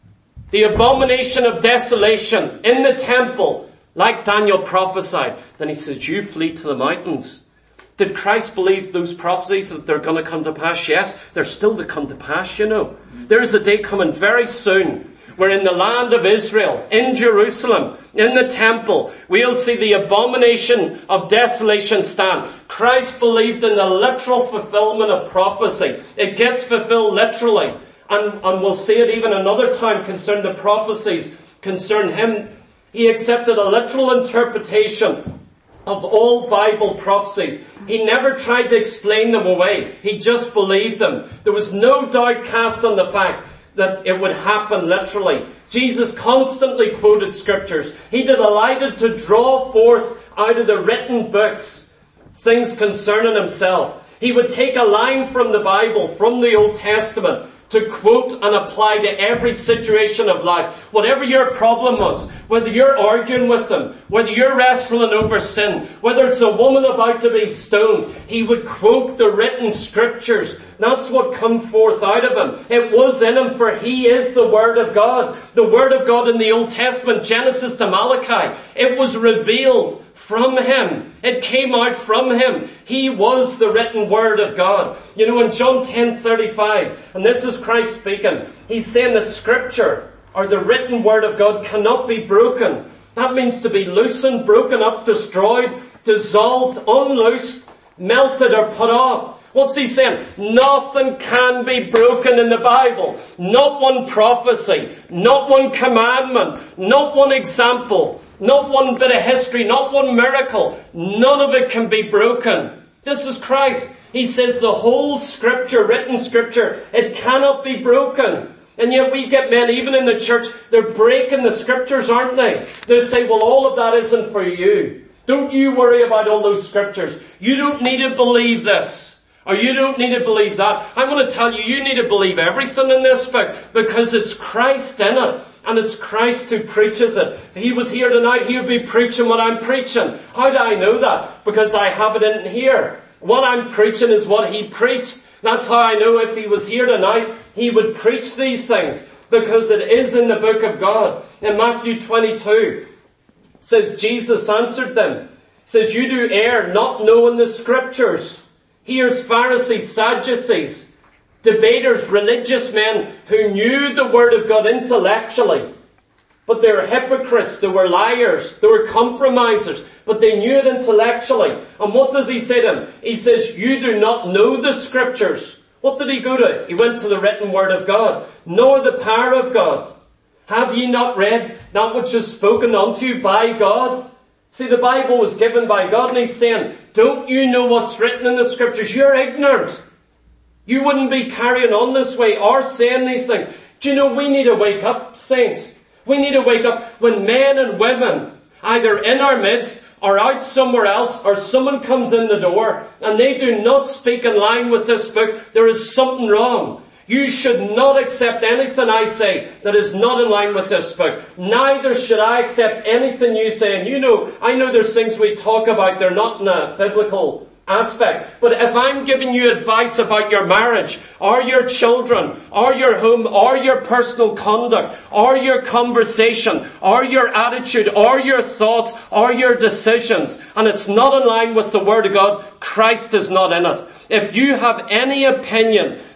the abomination of desolation in the temple, like Daniel prophesied, then he says, you flee to the mountains. Did Christ believe those prophecies that they're going to come to pass? Yes, they're still to come to pass, you know. There is a day coming very soon where in the land of Israel, in Jerusalem, in the temple, we'll see the abomination of desolation stand. Christ believed in the literal fulfillment of prophecy. It gets fulfilled literally. And, and we'll see it even another time concerning the prophecies concern him. He accepted a literal interpretation of all Bible prophecies. He never tried to explain them away. He just believed them. There was no doubt cast on the fact that it would happen literally. Jesus constantly quoted scriptures. He delighted to draw forth out of the written books things concerning himself. He would take a line from the Bible, from the Old Testament, to quote and apply to every situation of life. Whatever your problem was, whether you're arguing with them, whether you're wrestling over sin, whether it's a woman about to be stoned, he would quote the written scriptures. That's what come forth out of him. It was in him, for he is the Word of God. The Word of God in the Old Testament, Genesis to Malachi, it was revealed from him. It came out from him. He was the written Word of God. You know, in John ten thirty-five, and this is Christ speaking, he's saying the scripture, or the written Word of God, cannot be broken. That means to be loosened, broken up, destroyed, dissolved, unloosed, melted or put off. What's he saying? Nothing can be broken in the Bible. Not one prophecy, not one commandment, not one example, not one bit of history, not one miracle. None of it can be broken. This is Christ. He says the whole scripture, written scripture, it cannot be broken. And yet we get men, even in the church, they're breaking the scriptures, aren't they? They say, well, all of that isn't for you. Don't you worry about all those scriptures. You don't need to believe this. Or you don't need to believe that. I'm going to tell you, you need to believe everything in this book, because it's Christ in it. And it's Christ who preaches it. If he was here tonight, he would be preaching what I'm preaching. How do I know that? Because I have it in here. What I'm preaching is what he preached. That's how I know if he was here tonight, he would preach these things. Because it is in the book of God. In Matthew twenty-two, it says, Jesus answered them. It says, you do err, not knowing the scriptures. Here's Pharisees, Sadducees, debaters, religious men who knew the Word of God intellectually. But they were hypocrites, they were liars, they were compromisers, but they knew it intellectually. And what does he say to them? He says, you do not know the scriptures. What did he go to? He went to the written Word of God, nor the power of God. Have ye not read that which is spoken unto you by God? See, the Bible was given by God, and he's saying, don't you know what's written in the scriptures? You're ignorant. You wouldn't be carrying on this way or saying these things. Do you know, we need to wake up, saints. We need to wake up when men and women, either in our midst or out somewhere else, or someone comes in the door and they do not speak in line with this book, there is something wrong. You should not accept anything I say that is not in line with this book. Neither should I accept anything you say. And you know, I know there's things we talk about, they're not in a biblical aspect. But if I'm giving you advice about your marriage, or your children, or your home, or your personal conduct, or your conversation, or your attitude, or your thoughts, or your decisions, and it's not in line with the Word of God, Christ is not in it. If you have any opinion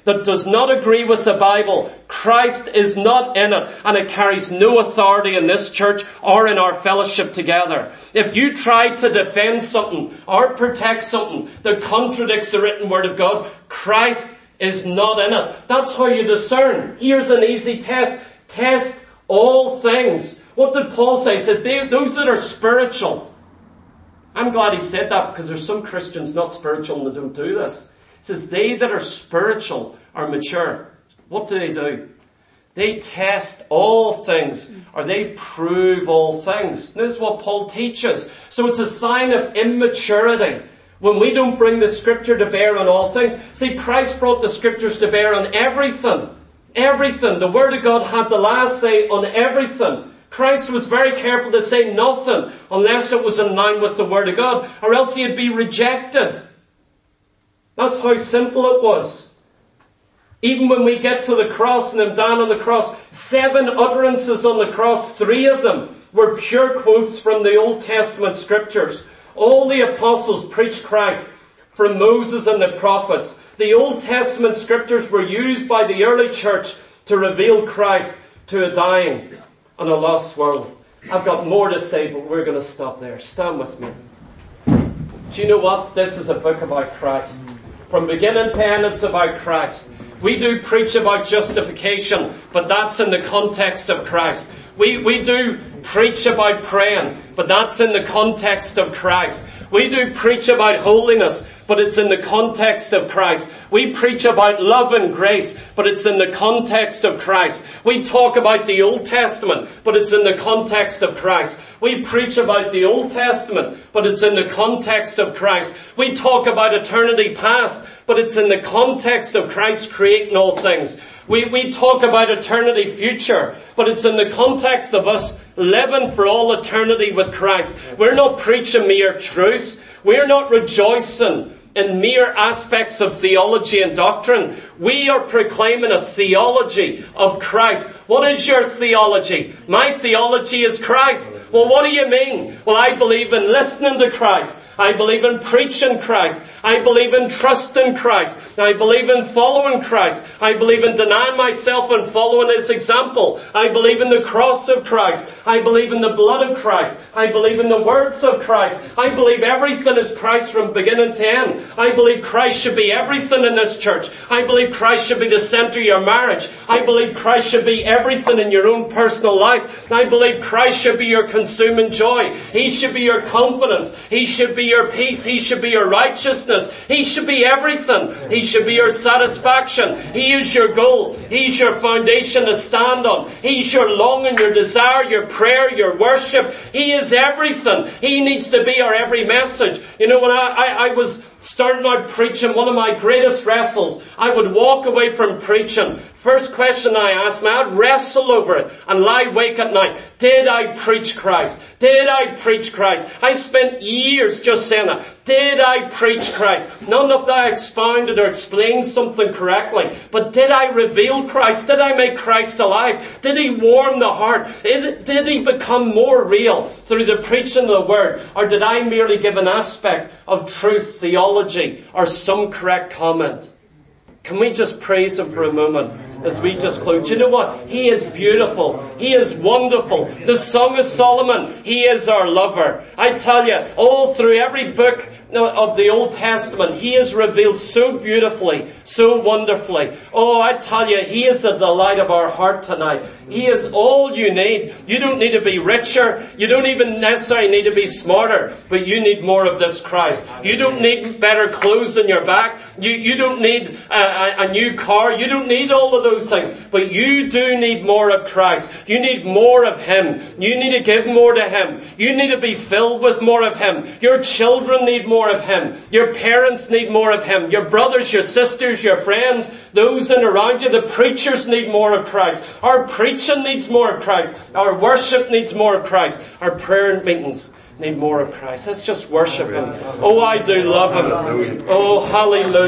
that does not agree with the Bible, Christ is not in it, and it carries no authority in this church or in our fellowship together. If you try to defend something or protect something that contradicts the written word of God, Christ is not in it. That's how you discern. Here's an easy test. Test all things. What did Paul say? He said, they, those that are spiritual. I'm glad he said that, because there's some Christians not spiritual and they don't do this. He says, they that are spiritual are mature. What do they do? They test all things, or they prove all things. This is what Paul teaches. So it's a sign of immaturity when we don't bring the scripture to bear on all things. See, Christ brought the scriptures to bear on everything. Everything. The word of God had the last say on everything. Christ was very careful to say nothing unless it was in line with the word of God, or else he'd be rejected. That's how simple it was. Even when we get to the cross and him down on the cross, seven utterances on the cross, three of them were pure quotes from the Old Testament scriptures. All the apostles preached Christ from Moses and the prophets. The Old Testament scriptures were used by the early church to reveal Christ to a dying and a lost world. I've got more to say, but we're going to stop there. Stand with me. Do you know what? This is a book about Christ. From beginning to end, it's about Christ. We do preach about justification, but that's in the context of Christ. We, we do preach about praying, but that's in the context of Christ. We do preach about holiness, but it's in the context of Christ. We preach about love and grace, but it's in the context of Christ. We talk about the Old Testament, but it's in the context of Christ. We preach about the Old Testament, but it's in the context of Christ. We talk about eternity past, but it's in the context of Christ creating all things. We, we talk about eternity future, but it's in the context of us living for all eternity with Christ. We're not preaching mere truths. We're not rejoicing in mere aspects of theology and doctrine. We are proclaiming a theology of Christ. What is your theology? My theology is Christ. Well, what do you mean? Well, I believe in listening to Christ. I believe in preaching Christ. I believe in trusting Christ. I believe in following Christ. I believe in denying myself and following his example. I believe in the cross of Christ. I believe in the blood of Christ. I believe in the words of Christ. I believe everything is Christ from beginning to end. I believe Christ should be everything in this church. I believe Christ should be the center of your marriage. I believe Christ should be everything in your own personal life. I believe Christ should be your consuming joy. He should be your confidence. He should be your peace. He should be your righteousness. He should be everything. He should be your satisfaction. He is your goal. He's your foundation to stand on. He's your longing, your desire, your prayer, your worship. He is everything. He needs to be our every message. You know, when I, I, I was starting out preaching, one of my greatest wrestles, I would walk away from preaching. First question I asked me, I'd wrestle over it and lie awake at night. Did I preach Christ? Did I preach Christ? I spent years just saying that. Did I preach Christ? None of that I expounded or explained something correctly. But did I reveal Christ? Did I make Christ alive? Did he warm the heart? Is it, did he become more real through the preaching of the word? Or did I merely give an aspect of truth, theology, or some correct comment? Can we just praise him for a moment as we just close? You know what? He is beautiful. He is wonderful. The Song of Solomon, he is our lover. I tell you, all through every book of the Old Testament, he is revealed so beautifully, so wonderfully. Oh, I tell you, he is the delight of our heart tonight. He is all you need. You don't need to be richer. You don't even necessarily need to be smarter, but you need more of this Christ. You don't need better clothes in your back. You, you don't need a, a, a new car. You don't need all of those things, but you do need more of Christ. You need more of him. You need to give more to him. You need to be filled with more of him. Your children need more of him. Your parents need more of him. Your brothers, your sisters, your friends, those in around you, the preachers need more of Christ. Our preaching needs more of Christ. Our worship needs more of Christ. Our prayer meetings need more of Christ. Let's just worship him. Oh, I do love him. Oh, hallelujah.